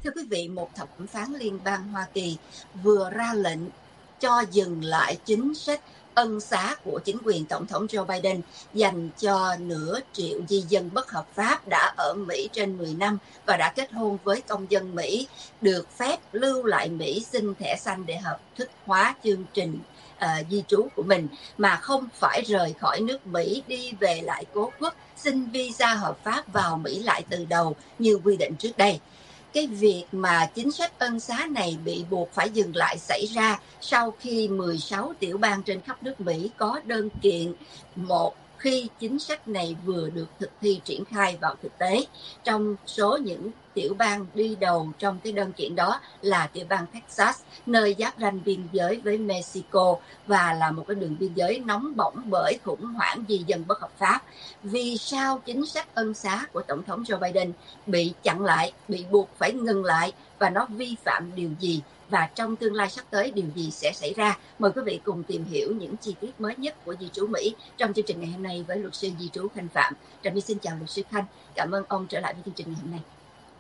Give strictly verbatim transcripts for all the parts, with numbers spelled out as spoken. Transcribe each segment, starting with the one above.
Thưa quý vị, một thẩm phán liên bang Hoa Kỳ vừa ra lệnh cho dừng lại chính sách ân xá của chính quyền Tổng thống Joe Biden dành cho nửa triệu di dân bất hợp pháp đã ở Mỹ trên mười năm và đã kết hôn với công dân Mỹ, được phép lưu lại Mỹ xin thẻ xanh để hợp thức hóa chương trình uh, di trú của mình, mà không phải rời khỏi nước Mỹ đi về lại cố quốc, xin visa hợp pháp vào Mỹ lại từ đầu như quy định trước đây. Cái việc mà chính sách ân xá này bị buộc phải dừng lại xảy ra sau khi mười sáu tiểu bang trên khắp nước Mỹ có đơn kiện một khi chính sách này vừa được thực thi triển khai vào thực tế. Trong số những tiểu bang đi đầu trong cái đơn kiện đó là tiểu bang Texas, nơi giáp ranh biên giới với Mexico và là một cái đường biên giới nóng bỏng bởi khủng hoảng di dân bất hợp pháp. Vì sao chính sách ân xá của Tổng thống Joe Biden bị chặn lại, bị buộc phải ngừng lại, và nó vi phạm điều gì, và trong tương lai sắp tới điều gì sẽ xảy ra? Mời quý vị cùng tìm hiểu những chi tiết mới nhất của di trú Mỹ trong chương trình ngày hôm nay với luật sư di trú Khanh Phạm. Trà My xin chào luật sư Khanh, cảm ơn ông trở lại với chương trình ngày hôm nay.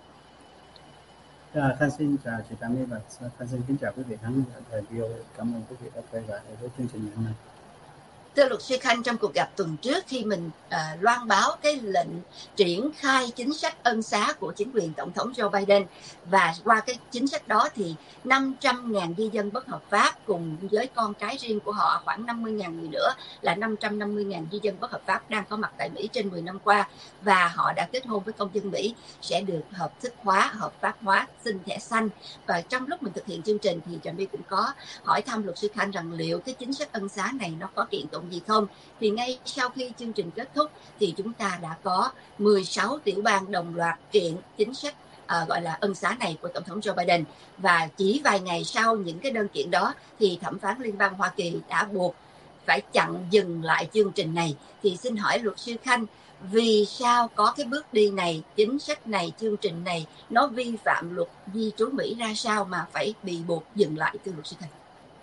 À, Khanh xin chào chị Trà My và Khanh xin kính chào quý vị khán giả thời vê o a. Cảm ơn quý vị đã quay lại với chương trình ngày hôm nay. Thưa luật sư Khanh, trong cuộc gặp tuần trước khi mình à, loan báo cái lệnh triển khai chính sách ân xá của chính quyền Tổng thống Joe Biden, và qua cái chính sách đó thì năm trăm nghìn di dân bất hợp pháp cùng với con cái riêng của họ khoảng năm mươi nghìn người nữa là năm trăm năm mươi nghìn di dân bất hợp pháp đang có mặt tại Mỹ trên mười năm qua, và họ đã kết hôn với công dân Mỹ sẽ được hợp thức hóa, hợp pháp hóa, xin thẻ xanh. Và trong lúc mình thực hiện chương trình thì Trà My cũng có hỏi thăm luật sư Khanh rằng liệu cái chính sách ân xá này nó có kiện tụng gì không. Thì ngay sau khi chương trình kết thúc thì chúng ta đã có mười sáu tiểu bang đồng loạt kiện chính sách à, gọi là ân xá này của Tổng thống Joe Biden. Và chỉ vài ngày sau những cái đơn kiện đó thì thẩm phán liên bang Hoa Kỳ đã buộc phải chặn dừng lại chương trình này. Thì xin hỏi luật sư Khanh, vì sao có cái bước đi này, chính sách này, chương trình này nó vi phạm luật di trú Mỹ ra sao mà phải bị buộc dừng lại, thưa luật sư Khanh?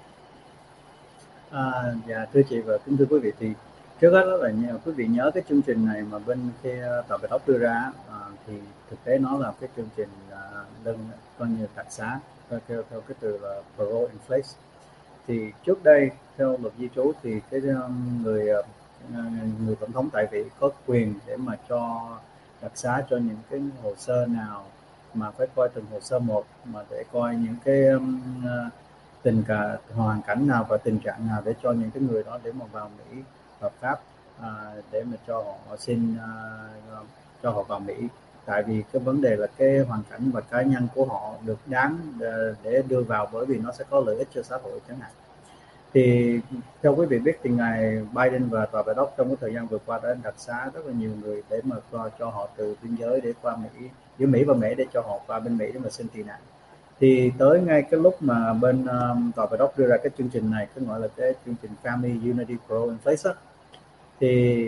À, dạ thưa chị và kính thưa quý vị, thì trước hết đó là nhờ quý vị nhớ cái chương trình này mà bên khi tòa bạch ốc đưa ra à, thì thực tế nó là cái chương trình à, đơn coi như đặc xá theo, theo theo cái từ là parole in place. Thì trước đây theo luật di trú thì cái người người tổng thống tại vị có quyền để mà cho đặc xá cho những cái hồ sơ nào mà phải coi từng hồ sơ một, mà để coi những cái um, tình cả hoàn cảnh nào và tình trạng nào để cho những cái người đó để mà vào Mỹ hợp pháp, à, để mà cho họ xin à, cho họ vào Mỹ. Tại vì cái vấn đề là cái hoàn cảnh và cá nhân của họ được đáng để đưa vào, bởi vì nó sẽ có lợi ích cho xã hội chẳng hạn. Thì theo quý vị biết thì ngài Biden và tòa bạch ốc trong cái thời gian vừa qua đã đặc xá rất là nhiều người để mà cho, cho họ từ biên giới để qua Mỹ, giữa Mỹ và Mỹ, để cho họ qua bên Mỹ để mà xin tị nạn. Thì tới ngay cái lúc mà bên um, tòa bạch ốc đưa ra cái chương trình này, cái gọi là cái chương trình Family Unity Parole in Place á, thì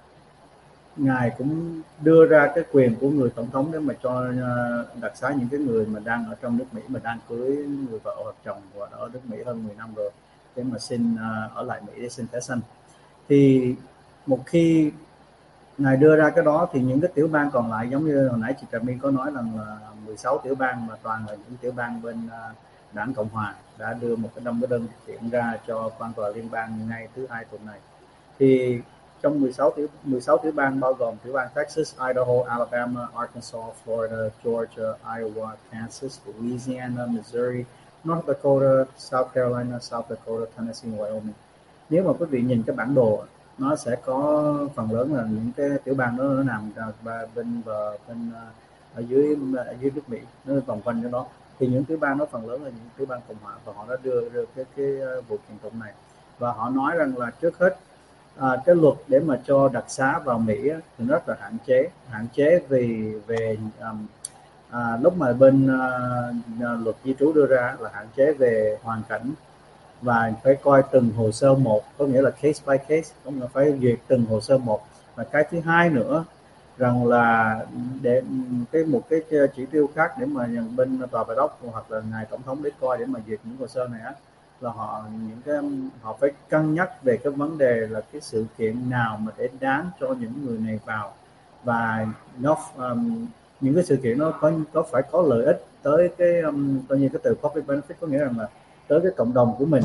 ngài cũng đưa ra cái quyền của người tổng thống để mà cho uh, đặc xá những cái người mà đang ở trong nước Mỹ, mà đang cưới người vợ hoặc chồng và ở nước Mỹ hơn mười năm rồi, để mà xin uh, ở lại Mỹ để xin thẻ xanh. Thì một khi ngài đưa ra cái đó thì những cái tiểu bang còn lại, giống như hồi nãy chị Trà My có nói rằng là mười sáu tiểu bang, mà toàn là những tiểu bang bên uh, đảng Cộng hòa, đã đưa một cái năm cái đơn kiện ra cho quan tòa liên bang ngay thứ hai tuần này. Thì trong mười sáu tiểu mười sáu tiểu bang bao gồm tiểu bang Texas, Idaho, Alabama, Arkansas, Florida, Georgia, Iowa, Kansas, Louisiana, Missouri, North Dakota, South Carolina, South Dakota, Tennessee, Wyoming. Nếu mà quý vị nhìn cái bản đồ, nó sẽ có phần lớn là những cái tiểu bang đó nó nằm bên bờ bên ở dưới ở dưới nước Mỹ, nó vòng quanh cái đó. Thì những tiểu bang đó phần lớn là những tiểu bang Cộng hòa, và họ đã đưa, đưa cái cái vụ kiện tụng này, và họ nói rằng là trước hết à, cái luật để mà cho đặc xá vào Mỹ á, thì rất là hạn chế hạn chế vì về um, à, lúc mà bên uh, luật di trú đưa ra là hạn chế về hoàn cảnh, và phải coi từng hồ sơ một, có nghĩa là case by case, có nghĩa là phải duyệt từng hồ sơ một. Và cái thứ hai nữa rằng là để cái một cái chỉ tiêu khác để mà bên tòa bạch ốc hoặc là ngài tổng thống để coi để mà duyệt những hồ sơ này á, là họ những cái họ phải cân nhắc về cái vấn đề là cái sự kiện nào mà để đáng cho những người này vào, và nó um, những cái sự kiện nó có có phải có lợi ích tới cái um, coi như cái từ public benefit có nghĩa rằng là tới cái cộng đồng của mình.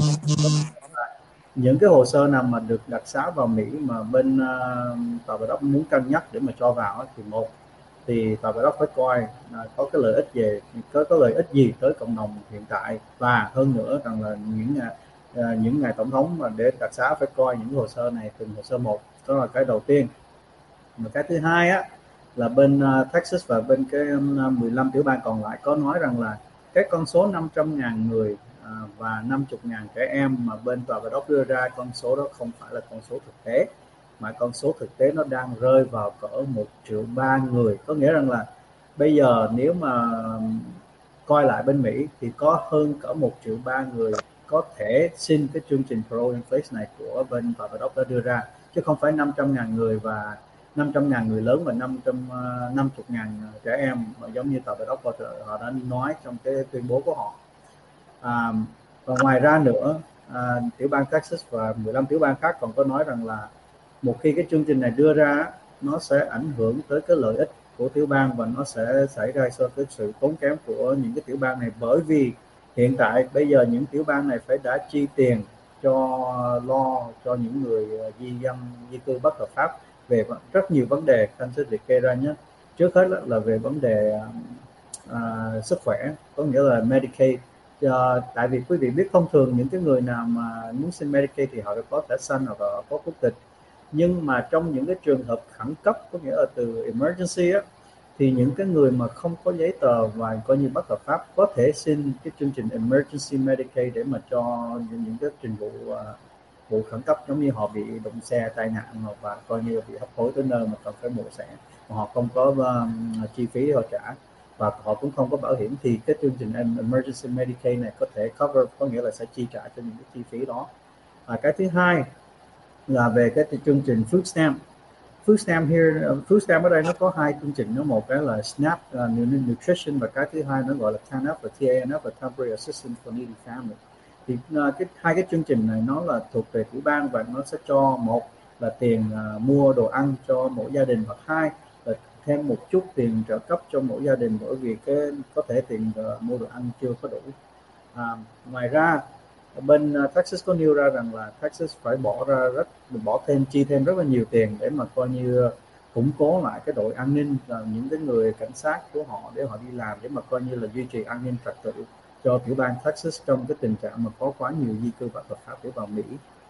Những cái hồ sơ nào mà được đặc xá vào Mỹ mà bên uh, tòa bạch ốc muốn cân nhắc để mà cho vào thì một thì tòa bạch ốc phải coi là có cái lợi ích về có có lợi ích gì tới cộng đồng hiện tại, và hơn nữa rằng là những uh, những ngài tổng thống mà để đặc xá phải coi những hồ sơ này từng hồ sơ một. Đó là cái đầu tiên. Mà cái thứ hai á là bên uh, Texas và bên cái um, mười lăm tiểu bang còn lại có nói rằng là cái con số năm trăm ngàn người à, và năm mươi ngàn trẻ em mà bên tòa bạch ốc đưa ra, con số đó không phải là con số thực tế, mà con số thực tế nó đang rơi vào cỡ một triệu ba người. Có nghĩa rằng là bây giờ nếu mà coi lại bên Mỹ thì có hơn cỡ một triệu ba người có thể xin cái chương trình pro-inflation này của bên tòa bạch ốc đã đưa ra, chứ không phải năm trăm ngàn người và năm trăm ngàn người lớn và năm trăm năm mươi ngàn trẻ em mà giống như tòa bạch ốc họ đã nói trong cái tuyên bố của họ. À, và ngoài ra nữa, à, tiểu bang Texas và mười lăm tiểu bang khác còn có nói rằng là một khi cái chương trình này đưa ra, nó sẽ ảnh hưởng tới cái lợi ích của tiểu bang và nó sẽ xảy ra do cái sự tốn kém của những cái tiểu bang này, bởi vì hiện tại bây giờ những tiểu bang này phải đã chi tiền cho lo cho những người di dân di cư bất hợp pháp về rất nhiều vấn đề. Anh sẽ liệt kê ra nhé. Trước hết là về vấn đề à, sức khỏe, có nghĩa là Medicaid. À, tại vì quý vị biết thông thường những cái người nào mà muốn xin Medicaid thì họ có thẻ xanh hoặc là có quốc tịch, nhưng mà trong những cái trường hợp khẩn cấp, có nghĩa là từ emergency á, thì những cái người mà không có giấy tờ và coi như bất hợp pháp có thể xin cái chương trình emergency Medicaid để mà cho những, những cái trình vụ uh, vụ khẩn cấp, giống như họ bị đụng xe tai nạn hoặc và coi như bị hấp hối tới nơi mà cần phải mổ xẻ, mà họ không có um, chi phí để họ trả và họ cũng không có bảo hiểm, thì cái chương trình emergency Medicaid này có thể cover, có nghĩa là sẽ chi trả cho những cái chi phí đó. À, cái thứ hai là về cái chương trình food stamp. Food stamp here, food stamp ở đây nó có hai chương trình, nó một cái là SNAP uh, nutrition và cái thứ hai nó gọi là T A N F và T A N F và Temporary Assistance for Needy Family. Thì uh, cái hai cái chương trình này nó là thuộc về tiểu bang và nó sẽ cho một là tiền uh, mua đồ ăn cho mỗi gia đình, hoặc hai là thêm một chút tiền trợ cấp cho mỗi gia đình, bởi vì cái có thể tiền uh, mua đồ ăn chưa có đủ. À, ngoài ra bên Texas có nêu ra rằng là Texas phải bỏ ra rất bỏ thêm chi thêm rất là nhiều tiền để mà coi như củng cố lại cái đội an ninh và những cái người cảnh sát của họ để họ đi làm, để mà coi như là duy trì an ninh trật tự cho tiểu bang Texas trong cái tình trạng mà có quá nhiều di cư bất hợp pháp để vào Mỹ.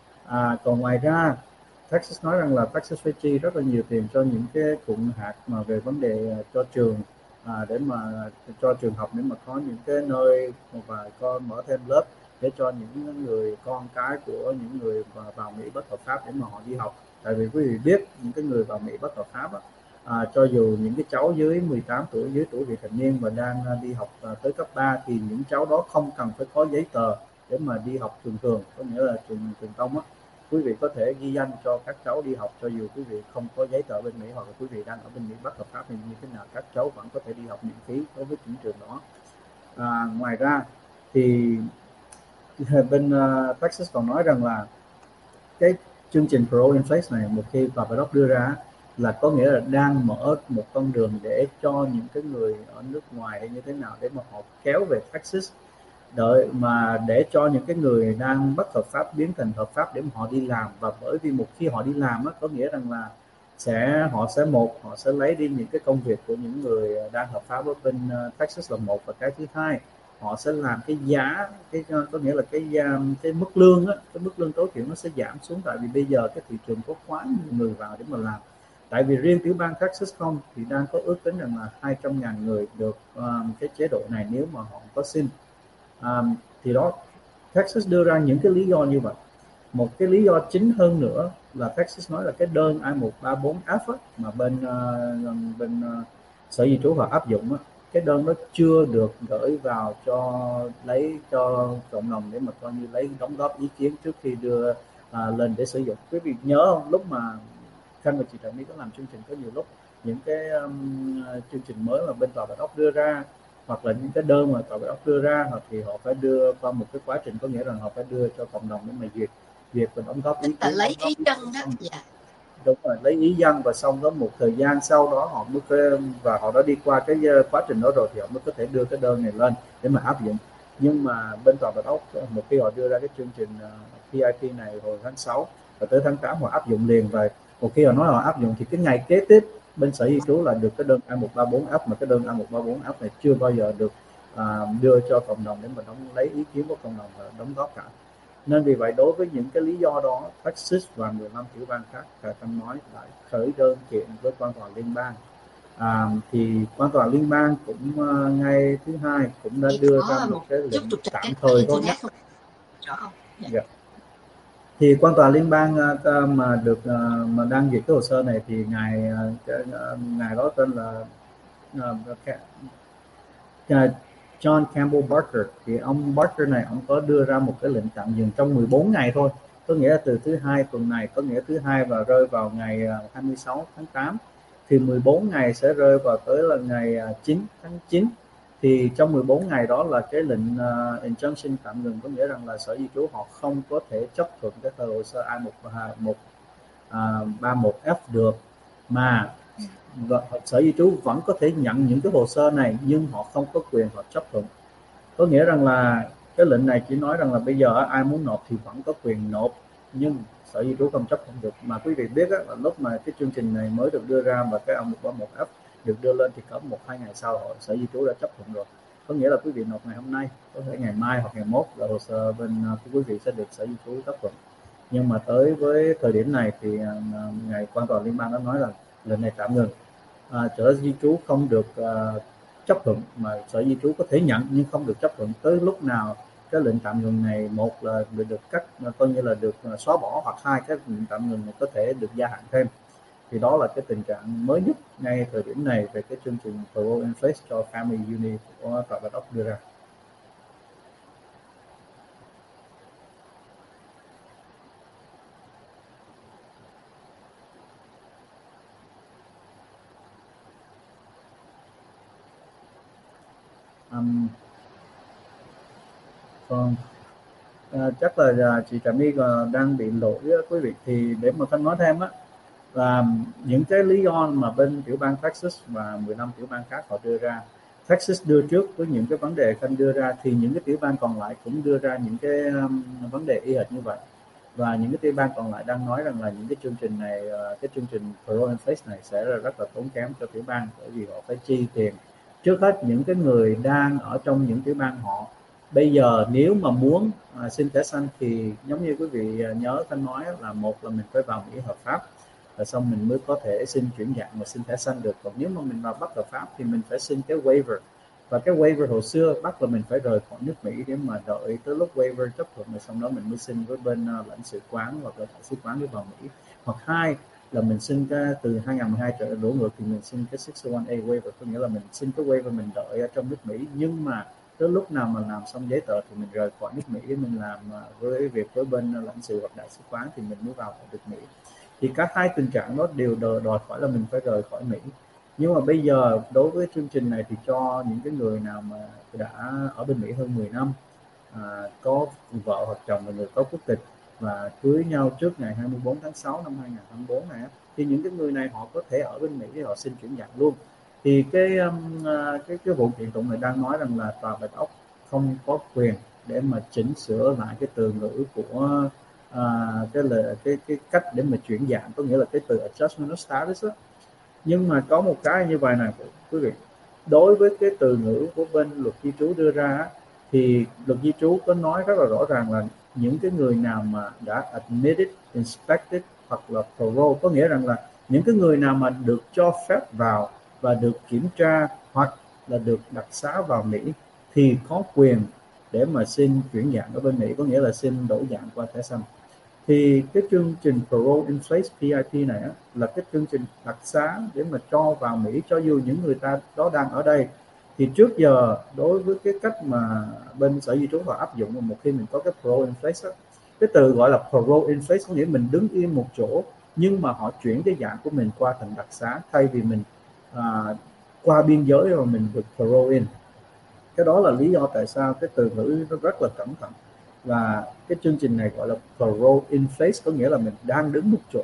À, còn ngoài ra Texas nói rằng là Texas phải chi rất là nhiều tiền cho những cái cụm hạt mà về vấn đề cho trường, à, để mà cho trường học, để mà có những cái nơi và có mở thêm lớp để cho những người con cái của những người vào Mỹ bất hợp pháp để mà họ đi học. Tại vì quý vị biết những cái người vào Mỹ bất hợp pháp á, à, cho dù những cái cháu dưới mười tám tuổi, dưới tuổi vị thành niên và đang đi học à, tới cấp ba, thì những cháu đó không cần phải có giấy tờ để mà đi học trường thường, có nghĩa là trường trường công á. Quý vị có thể ghi danh cho các cháu đi học cho dù quý vị không có giấy tờ bên Mỹ, hoặc là quý vị đang ở bên Mỹ bất hợp pháp, thì như thế nào các cháu vẫn có thể đi học miễn phí đối với những trường đó. À, ngoài ra thì bên uh, Texas còn nói rằng là cái chương trình pro-inflation này một khi tòa bạch ốc đưa ra là có nghĩa là đang mở một con đường để cho những cái người ở nước ngoài hay như thế nào để mà họ kéo về Texas, đợi mà để cho những cái người đang bất hợp pháp biến thành hợp pháp để mà họ đi làm. Và bởi vì một khi họ đi làm á, có nghĩa rằng là sẽ họ sẽ một họ sẽ lấy đi những cái công việc của những người đang hợp pháp ở bên Texas là một, và cái thứ hai họ sẽ làm cái giá cái có nghĩa là cái cái mức lương á, cái mức lương tối thiểu nó sẽ giảm xuống, tại vì bây giờ cái thị trường có quá nhiều người vào để mà làm. Tại vì riêng tiểu bang Texas không thì đang có ước tính rằng là hai trăm ngàn người được um, cái chế độ này nếu mà họ có xin. Um, thì đó, Texas đưa ra những cái lý do như vậy. Một cái lý do chính hơn nữa là Texas nói là cái đơn I một ba bốn F á, mà bên uh, bên uh, Sở Di trú họ áp dụng á, cái đơn đó chưa được gửi vào cho lấy cho cộng đồng để mà coi như lấy đóng góp ý kiến trước khi đưa à, lên để sử dụng. Quý vị nhớ không, lúc mà Khanh và chị Trà My có làm chương trình, có nhiều lúc những cái um, chương trình mới mà bên tòa bạch ốc đưa ra, hoặc là những cái đơn mà tòa bạch ốc đưa ra, hoặc thì họ phải đưa qua một cái quá trình, có nghĩa rằng họ phải đưa cho cộng đồng để mà duyệt duyệt và đóng góp ý kiến, lấy ý dân đó. Dạ. Đúng rồi, lấy ý dân và xong đó một thời gian sau đó họ mới có, và họ đã đi qua cái quá trình đó rồi thì họ mới có thể đưa cái đơn này lên để mà áp dụng. Nhưng mà bên tòa bạch ốc một khi họ đưa ra cái chương trình pê i pê này hồi tháng sáu và tới tháng tám họ áp dụng liền, và một khi họ nói họ áp dụng thì cái ngày kế tiếp bên sở di trú là được cái đơn A một ba bốn F, mà cái đơn A một ba bốn F này chưa bao giờ được à, đưa cho cộng đồng để mà đóng lấy ý kiến của cộng đồng và đóng góp cả. Nên vì vậy đối với những cái lý do đó, Texas và mười lăm tiểu bang khác, Trà Tâm nói lại khởi đơn kiện với quan tòa liên bang. À, thì quan tòa liên bang cũng uh, ngay thứ hai cũng đã đưa ra một cái lệnh tạm thời thôi nhé. Rõ không? Yeah. Yeah. Thì quan tòa liên bang uh, mà được uh, mà đang duyệt cái hồ sơ này thì ngài uh, uh, ngài đó tên là uh, John Campbell Barker. Thì ông Barker này ông có đưa ra một cái lệnh tạm dừng trong mười bốn ngày thôi, có nghĩa là từ thứ hai tuần này, có nghĩa thứ hai và rơi vào ngày hai mươi sáu tháng tám, thì mười bốn ngày sẽ rơi vào tới là ngày chín tháng chín. Thì trong mười bốn ngày đó là cái lệnh uh, injunction tạm dừng, có nghĩa rằng là sở di trú họ không có thể chấp thuận cái tờ hồ sơ I một ba một F được, mà và sở di trú vẫn có thể nhận những cái hồ sơ này nhưng họ không có quyền họ chấp thuận. Có nghĩa rằng là cái lệnh này chỉ nói rằng là bây giờ ai muốn nộp thì vẫn có quyền nộp, nhưng sở di trú không chấp thuận được. Mà quý vị biết á, là lúc mà cái chương trình này mới được đưa ra và cái A một ba một F được đưa lên thì có một hai ngày sau họ sở di trú đã chấp thuận rồi. Có nghĩa là quý vị nộp ngày hôm nay, có thể ngày mai hoặc ngày mốt là hồ sơ bên của quý vị sẽ được sở di trú chấp thuận. Nhưng mà tới với thời điểm này thì ngày quan tòa liên bang đã nói là lệnh này tạm ngừng. À, sở di trú không được uh, chấp thuận, mà sở di trú có thể nhận nhưng không được chấp thuận tới lúc nào cái lệnh tạm ngừng này, một là được, được cắt coi như là được xóa bỏ, hoặc hai cái lệnh tạm ngừng này có thể được gia hạn thêm. Thì đó là cái tình trạng mới nhất ngay thời điểm này về cái chương trình Parole in Place cho Family Unit của tòa bạch ốc đưa ra. Um, còn à, chắc là chị Trà My đang bị lỗi á, quý vị. Thì để mà Thanh nói thêm á, là những cái lý do mà bên tiểu bang Texas và mười lăm tiểu bang khác họ đưa ra, Texas đưa trước với những cái vấn đề Khanh đưa ra, thì những cái tiểu bang còn lại cũng đưa ra những cái um, vấn đề y hệt như vậy. Và những cái tiểu bang còn lại đang nói rằng là những cái chương trình này, cái chương trình Parole in Place này sẽ rất là tốn kém cho tiểu bang, bởi vì họ phải chi tiền. Trước hết những cái người đang ở trong những tiểu bang họ bây giờ nếu mà muốn à, xin thẻ xanh thì giống như quý vị nhớ Khanh nói là một là mình phải vào Mỹ hợp pháp, và xong mình mới có thể xin chuyển dạng và xin thẻ xanh được. Còn nếu mà mình vào Bắc hợp pháp thì mình phải xin cái waiver, và cái waiver hồi xưa bắt là mình phải rời khỏi nước Mỹ để mà đợi tới lúc waiver chấp thuận rồi xong đó mình mới xin với bên uh, lãnh sự quán hoặc là đại sứ quán để vào Mỹ. Hoặc hai là mình xin cái từ hai không một hai trở đổ ngược thì mình xin cái sáu mươi mốt A waiver, có nghĩa là mình xin cái waiver mình đợi ở trong nước Mỹ, nhưng mà tới lúc nào mà làm xong giấy tờ thì mình rời khỏi nước Mỹ để mình làm uh, với việc với bên uh, lãnh sự hoặc đại sứ quán thì mình mới vào được Mỹ. Thì cả hai tình trạng đó đều đòi hỏi là mình phải rời khỏi Mỹ. Nhưng mà bây giờ đối với chương trình này thì cho những cái người nào mà đã ở bên Mỹ hơn mười năm, à, có vợ hoặc chồng là người có quốc tịch và cưới nhau trước ngày hai mươi bốn tháng sáu năm hai nghìn không trăm hai mươi tư này, thì những cái người này họ có thể ở bên Mỹ để họ xin chuyển dạng luôn. Thì cái um, cái cái vụ kiện tụng này đang nói rằng là tòa bạch ốc không có quyền để mà chỉnh sửa lại cái từ ngữ của à, cái là cái cái cách để mà chuyển dạng, có nghĩa là cái từ adjustment of status đó. Nhưng mà có một cái như vậy này quý vị, đối với cái từ ngữ của bên luật di trú đưa ra thì luật di trú có nói rất là rõ ràng là những cái người nào mà đã admitted, inspected hoặc là parole, có nghĩa rằng là những cái người nào mà được cho phép vào và được kiểm tra hoặc là được đặc xá vào Mỹ thì có quyền để mà xin chuyển dạng ở bên Mỹ, có nghĩa là xin đổi dạng qua thẻ xanh. Thì cái chương trình Parole in Place P I P này á, là cái chương trình đặc xá để mà cho vào Mỹ cho dù những người ta đó đang ở đây. Thì trước giờ đối với cái cách mà bên sở di trú họ áp dụng, một khi mình có cái Parole in Place á, cái từ gọi là Parole in Place có nghĩa mình đứng yên một chỗ nhưng mà họ chuyển cái dạng của mình qua thành đặc xá, thay vì mình à, qua biên giới rồi mình được Parole in. Cái đó là lý do tại sao cái từ ngữ nó rất là cẩn thận. Và cái chương trình này gọi là Parole in Place, có nghĩa là mình đang đứng một chỗ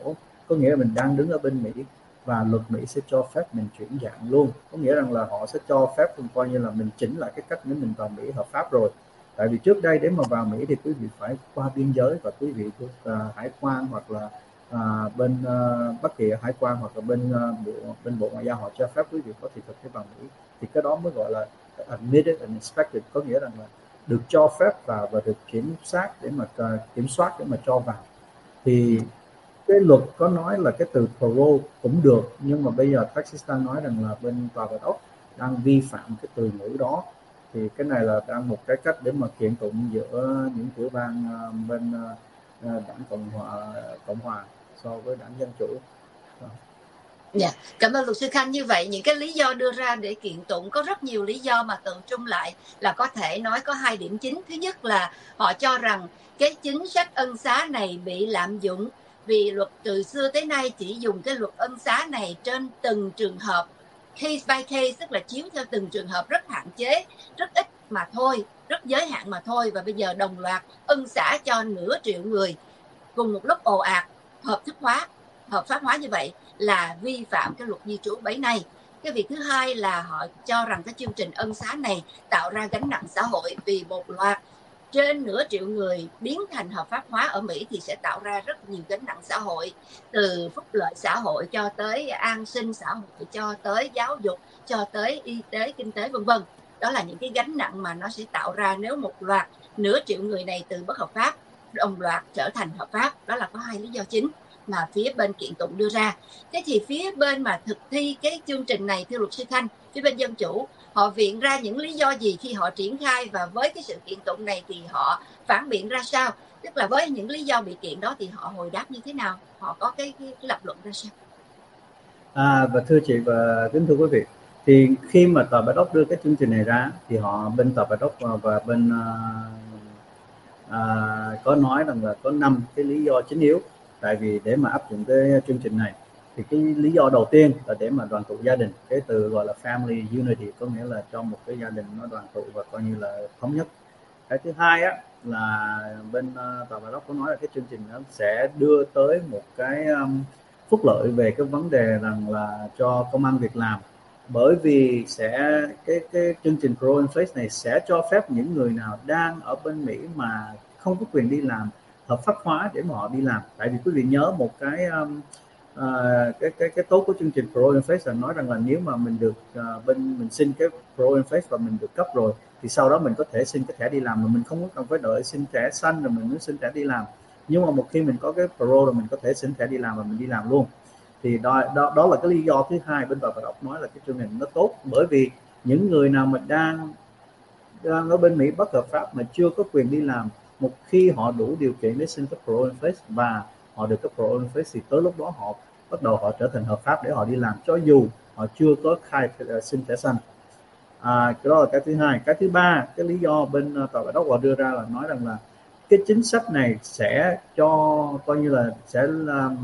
có nghĩa là mình đang đứng ở bên Mỹ và luật Mỹ sẽ cho phép mình chuyển dạng luôn, có nghĩa rằng là họ sẽ cho phép coi như là mình chỉnh lại cái cách để mình vào Mỹ hợp pháp rồi. Tại vì trước đây để mà vào Mỹ thì quý vị phải qua biên giới và quý vị được uh, hải quan hoặc là uh, bên uh, bất kỳ hải quan hoặc là bên uh, bộ bên bộ ngoại giao họ cho phép quý vị có thị thực để vào Mỹ, thì cái đó mới gọi là admitted and inspected, có nghĩa rằng là được cho phép vào và được kiểm soát để mà uh, kiểm soát để mà cho vào. Thì cái luật có nói là cái từ parole cũng được, nhưng mà bây giờ Texas đang nói rằng là bên tòa bạch ốc đang vi phạm cái từ ngữ đó. Thì cái này là đang một cái cách để mà kiện tụng giữa những tiểu bang uh, bên uh, đảng cộng hòa cộng hòa so với đảng dân chủ. Dạ, cảm ơn luật sư Khanh. Như vậy những cái lý do đưa ra để kiện tụng có rất nhiều lý do, mà tự trung lại là có thể nói có hai điểm chính. Thứ nhất là họ cho rằng cái chính sách ân xá này bị lạm dụng, vì luật từ xưa tới nay chỉ dùng cái luật ân xá này trên từng trường hợp, case by case, tức là chiếu theo từng trường hợp, rất hạn chế, rất ít mà thôi, rất giới hạn mà thôi. Và bây giờ đồng loạt ân xá cho nửa triệu người cùng một lúc ồ ạt, hợp thức hóa, hợp pháp hóa như vậy là vi phạm cái luật di trú bấy nay. Cái việc thứ hai là họ cho rằng cái chương trình ân xá này tạo ra gánh nặng xã hội, vì một loạt trên nửa triệu người biến thành hợp pháp hóa ở Mỹ thì sẽ tạo ra rất nhiều gánh nặng xã hội, từ phúc lợi xã hội cho tới an sinh xã hội, cho tới giáo dục, cho tới y tế, kinh tế, vân vân. Đó là những cái gánh nặng mà nó sẽ tạo ra nếu một loạt nửa triệu người này từ bất hợp pháp đồng loạt trở thành hợp pháp. Đó là có hai lý do chính mà phía bên kiện tụng đưa ra. Thế thì phía bên mà thực thi cái chương trình này, thưa luật sư Khanh, phía bên dân chủ họ viện ra những lý do gì khi họ triển khai, và với cái sự kiện tụng này thì họ phản biện ra sao? Tức là với những lý do bị kiện đó thì họ hồi đáp như thế nào? Họ có cái, cái, cái lập luận ra sao? À, và thưa chị và kính thưa quý vị, thì khi mà tòa bạch ốc đưa cái chương trình này ra thì họ bên tòa bạch ốc và bên uh, uh, có nói rằng là có năm cái lý do chính yếu. Tại vì để mà áp dụng cái chương trình này thì cái lý do đầu tiên là để mà đoàn tụ gia đình, cái từ gọi là family unity, có nghĩa là cho một cái gia đình nó đoàn tụ và coi như là thống nhất. Cái thứ hai á là bên uh, tòa bạch ốc có nói là cái chương trình nó sẽ đưa tới một cái um, phúc lợi về cái vấn đề rằng là cho công ăn việc làm, bởi vì sẽ cái cái chương trình pro-inflation này sẽ cho phép những người nào đang ở bên Mỹ mà không có quyền đi làm hợp pháp hóa để mà họ đi làm. Tại vì quý vị nhớ một cái um, uh, cái cái cái tốt của chương trình pro-inflation nói rằng là nếu mà mình được uh, bên mình xin cái pro-inflation và mình được cấp rồi thì sau đó mình có thể xin cái thẻ đi làm, mà mình không có cần phải đợi xin thẻ xanh rồi mình mới xin thẻ đi làm. Nhưng mà một khi mình có cái pro rồi mình có thể xin thẻ đi làm và mình đi làm luôn. Thì đó, đó, đó là cái lý do thứ hai bên tòa bạch ốc nói là cái chương trình nó tốt, bởi vì những người nào mà đang, đang ở bên Mỹ bất hợp pháp mà chưa có quyền đi làm, một khi họ đủ điều kiện để xin cái pro-inflation và họ được cái pro-inflation thì tới lúc đó họ bắt đầu họ trở thành hợp pháp để họ đi làm, cho dù họ chưa có khai xin thẻ xanh. À, cái đó là cái thứ hai. Cái thứ ba, cái lý do bên tòa bạch ốc họ đưa ra là nói rằng là cái chính sách này sẽ cho coi như là sẽ làm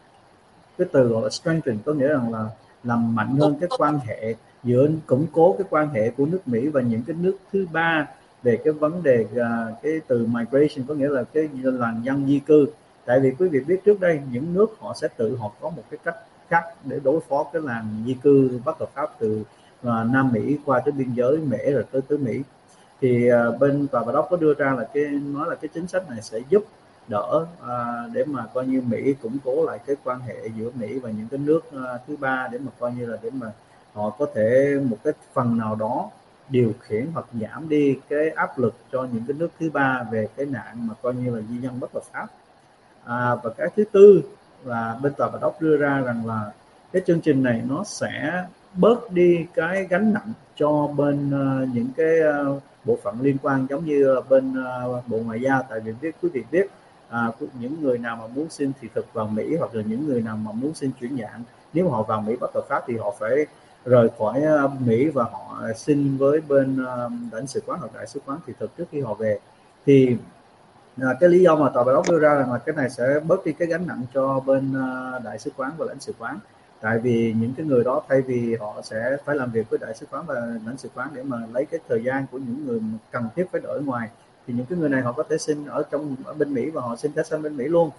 cái từ gọi là strengthen, có nghĩa rằng là làm mạnh hơn cái quan hệ giữa, củng cố cái quan hệ của nước Mỹ và những cái nước thứ ba về cái vấn đề uh, cái từ migration, có nghĩa là cái làn dân di cư. Tại vì quý vị biết trước đây những nước họ sẽ tự họ có một cái cách khác để đối phó cái làn di cư bất hợp pháp từ uh, Nam Mỹ qua tới biên giới Mễ rồi tới tới Mỹ. Thì uh, bên tòa bạch ốc có đưa ra là cái nói là cái chính sách này sẽ giúp đỡ à, để mà coi như Mỹ củng cố lại cái quan hệ giữa Mỹ và những cái nước à, thứ ba, để mà coi như là để mà họ có thể một cái phần nào đó điều khiển hoặc giảm đi cái áp lực cho những cái nước thứ ba về cái nạn mà coi như là di dân bất hợp pháp. À, và cái thứ tư là bên tòa bạch ốc đưa ra rằng là cái chương trình này nó sẽ bớt đi cái gánh nặng cho bên uh, những cái uh, bộ phận liên quan, giống như bên uh, Bộ Ngoại giao. Tại vì biết quý vị biết à, những người nào mà muốn xin thị thực vào Mỹ, hoặc là những người nào mà muốn xin chuyển dạng, nếu mà họ vào Mỹ bất hợp pháp thì họ phải rời khỏi Mỹ và họ xin với bên lãnh sự quán hoặc đại sứ quán thị thực trước khi họ về. Thì à, cái lý do mà tòa bạch ốc đưa ra là cái này sẽ bớt đi cái gánh nặng cho bên đại sứ quán và lãnh sự quán. Tại vì những cái người đó thay vì họ sẽ phải làm việc với đại sứ quán và lãnh sự quán để mà lấy cái thời gian của những người cần thiết phải đợi ở ngoài, thì những cái người này họ có thể xin ở trong ở bên Mỹ và họ xin thẻ xanh bên Mỹ luôn.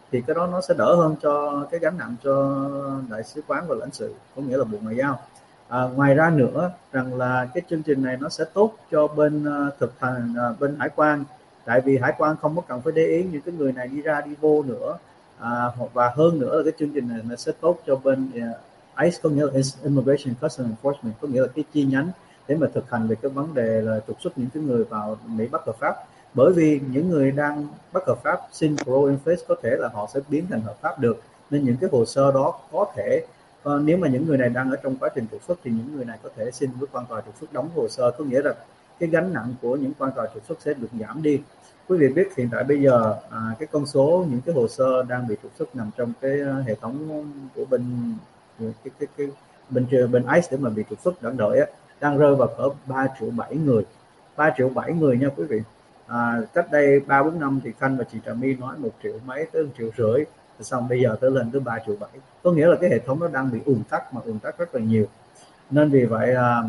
thì cái đó nó sẽ đỡ hơn cho cái gánh nặng cho đại sứ quán và lãnh sự, có nghĩa là Bộ Ngoại giao. À, ngoài ra nữa rằng là cái chương trình này nó sẽ tốt cho bên uh, thực hành uh, bên hải quan, tại vì hải quan không có cần phải để ý những cái người này đi ra đi vô nữa. À, và hơn nữa là cái chương trình này nó sẽ tốt cho bên uh, i xê, có nghĩa là Immigration Customs Enforcement, có nghĩa là cái chi nhánh để mà thực hành về cái vấn đề là trục xuất những cái người vào Mỹ bất hợp pháp. Bởi vì những người đang bất hợp pháp xin parole in place có thể là họ sẽ biến thành hợp pháp được, nên những cái hồ sơ đó có thể uh, nếu mà những người này đang ở trong quá trình trục xuất thì những người này có thể xin với quan tòa trục xuất đóng hồ sơ, có nghĩa là cái gánh nặng của những quan tòa trục xuất sẽ được giảm đi. Quý vị biết hiện tại bây giờ à, cái con số những cái hồ sơ đang bị trục xuất nằm trong cái hệ thống của bên cái cái cái bên bên i xê để mà bị trục xuất đang đợi á, đang rơi vào cỡ ba triệu bảy người, ba triệu bảy người nha quý vị. À, cách đây ba bốn năm thì Khanh và chị Trà My nói một triệu mấy tới một triệu rưỡi, xong bây giờ tới lên tới ba triệu bảy, có nghĩa là cái hệ thống nó đang bị ùn tắc, mà ùn tắc rất là nhiều. Nên vì vậy à,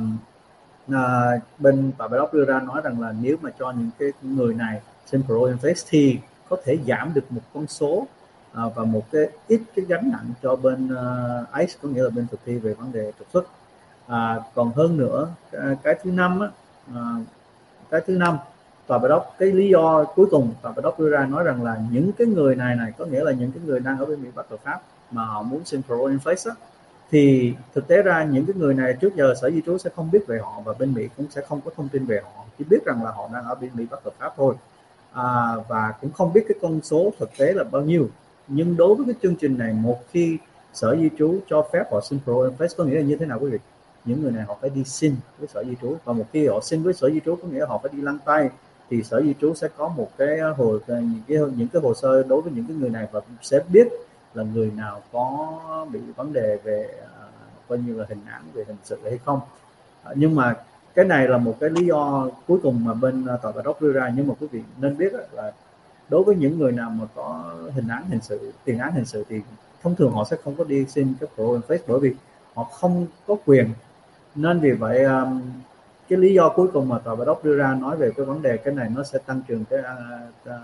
à, bên Tòa Bạch Ốc đưa ra nói rằng là nếu mà cho những cái người này xin parole in place thì có thể giảm được một con số à, và một cái ít cái gánh nặng cho bên uh, i xê, có nghĩa là bên thực thi về vấn đề trục xuất. À, còn hơn nữa cái, cái thứ năm á, à, cái thứ năm Tòa Bạch Ốc, cái lý do cuối cùng Tòa Bạch Ốc đưa ra nói rằng là những cái người này này có nghĩa là những cái người đang ở bên Mỹ bất hợp pháp mà họ muốn xin parole in place á, thì thực tế ra những cái người này trước giờ Sở Di trú sẽ không biết về họ, và bên Mỹ cũng sẽ không có thông tin về họ, chỉ biết rằng là họ đang ở bên Mỹ bất hợp pháp thôi. À, và cũng không biết cái con số thực tế là bao nhiêu. Nhưng đối với cái chương trình này, một khi Sở Di trú cho phép họ xin parole in place, có nghĩa là như thế nào quý vị? Những người này họ phải đi xin với Sở Di trú, và một khi họ xin với Sở Di trú có nghĩa là họ phải đi lăn tay, thì Sở Di trú sẽ có một cái hồ những cái những cái hồ sơ đối với những cái người này, và sẽ biết là người nào có bị vấn đề về uh, coi như là hình án về hình sự hay không. Uh, nhưng mà cái này là một cái lý do cuối cùng mà bên uh, Tòa Bạch Ốc đưa ra. Nhưng mà quý vị nên biết uh, là đối với những người nào mà có hình án hình sự, tiền án hình sự, thì thông thường họ sẽ không có đi xin cái parole in place, bởi vì họ không có quyền. Nên vì vậy um, cái lý do cuối cùng mà Tòa Bạch Ốc đưa ra nói về cái vấn đề cái này nó sẽ tăng cường cái uh, uh,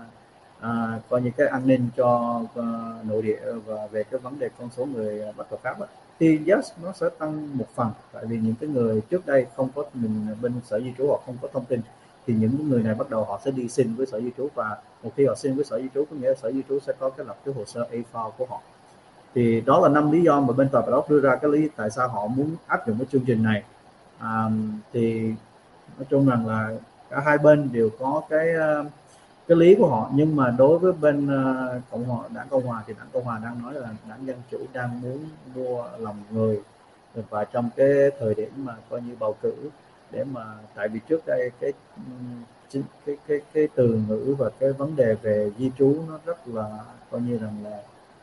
À, coi như cái an ninh cho uh, nội địa và về cái vấn đề con số người bất hợp pháp ấy. Thì yes, nó sẽ tăng một phần, tại vì những cái người trước đây không có, mình bên Sở Di trú họ không có thông tin, thì những người này bắt đầu họ sẽ đi xin với Sở Di trú, và một khi họ xin với Sở Di trú có nghĩa là Sở Di trú sẽ có cái lập cái hồ sơ A-file của họ. Thì đó là năm lý do mà bên Tòa Bạch Ốc đưa ra cái lý tại sao họ muốn áp dụng cái chương trình này. À, thì nói chung rằng là cả hai bên đều có cái uh, cái lý của họ, nhưng mà đối với bên uh, cộng hòa đảng cộng hòa thì đảng cộng hòa đang nói là đảng dân chủ đang muốn mua lòng người, và trong cái thời điểm mà coi như bầu cử, để mà tại vì trước đây cái cái cái cái, cái từ ngữ và cái vấn đề về di trú nó rất là coi như rằng là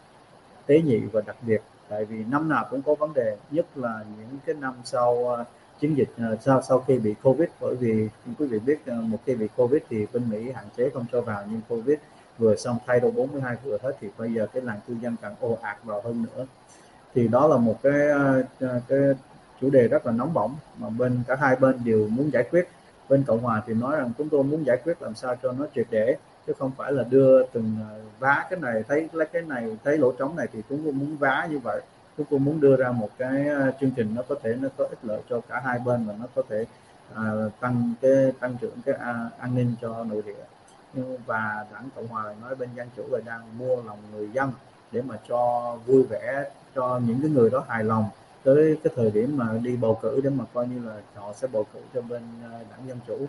tế nhị và đặc biệt, tại vì năm nào cũng có vấn đề, nhất là những cái năm sau uh, chiến dịch uh, sau sau khi bị Covid. Bởi vì quý vị biết uh, một khi bị Covid thì bên Mỹ hạn chế không cho vào, nhưng Covid vừa xong thay đổi bốn mươi hai vừa hết, thì bây giờ cái làn cư dân càng ồ ạt vào hơn nữa. Thì đó là một cái uh, cái chủ đề rất là nóng bỏng mà bên cả hai bên đều muốn giải quyết. Bên Cộng hòa thì nói rằng chúng tôi muốn giải quyết làm sao cho nó triệt để, chứ không phải là đưa từng vá cái này thấy lấy cái này thấy lỗ trống này thì chúng tôi muốn vá như vậy. Chúng tôi muốn đưa ra một cái chương trình nó có thể nó có ích lợi cho cả hai bên, và nó có thể à, tăng cái tăng trưởng cái à, an ninh cho nội địa. Nhưng và đảng Cộng hòa nói bên dân chủ là đang mua lòng người dân để mà cho vui vẻ, cho những cái người đó hài lòng tới cái thời điểm mà đi bầu cử, để mà coi như là họ sẽ bầu cử cho bên đảng Dân Chủ.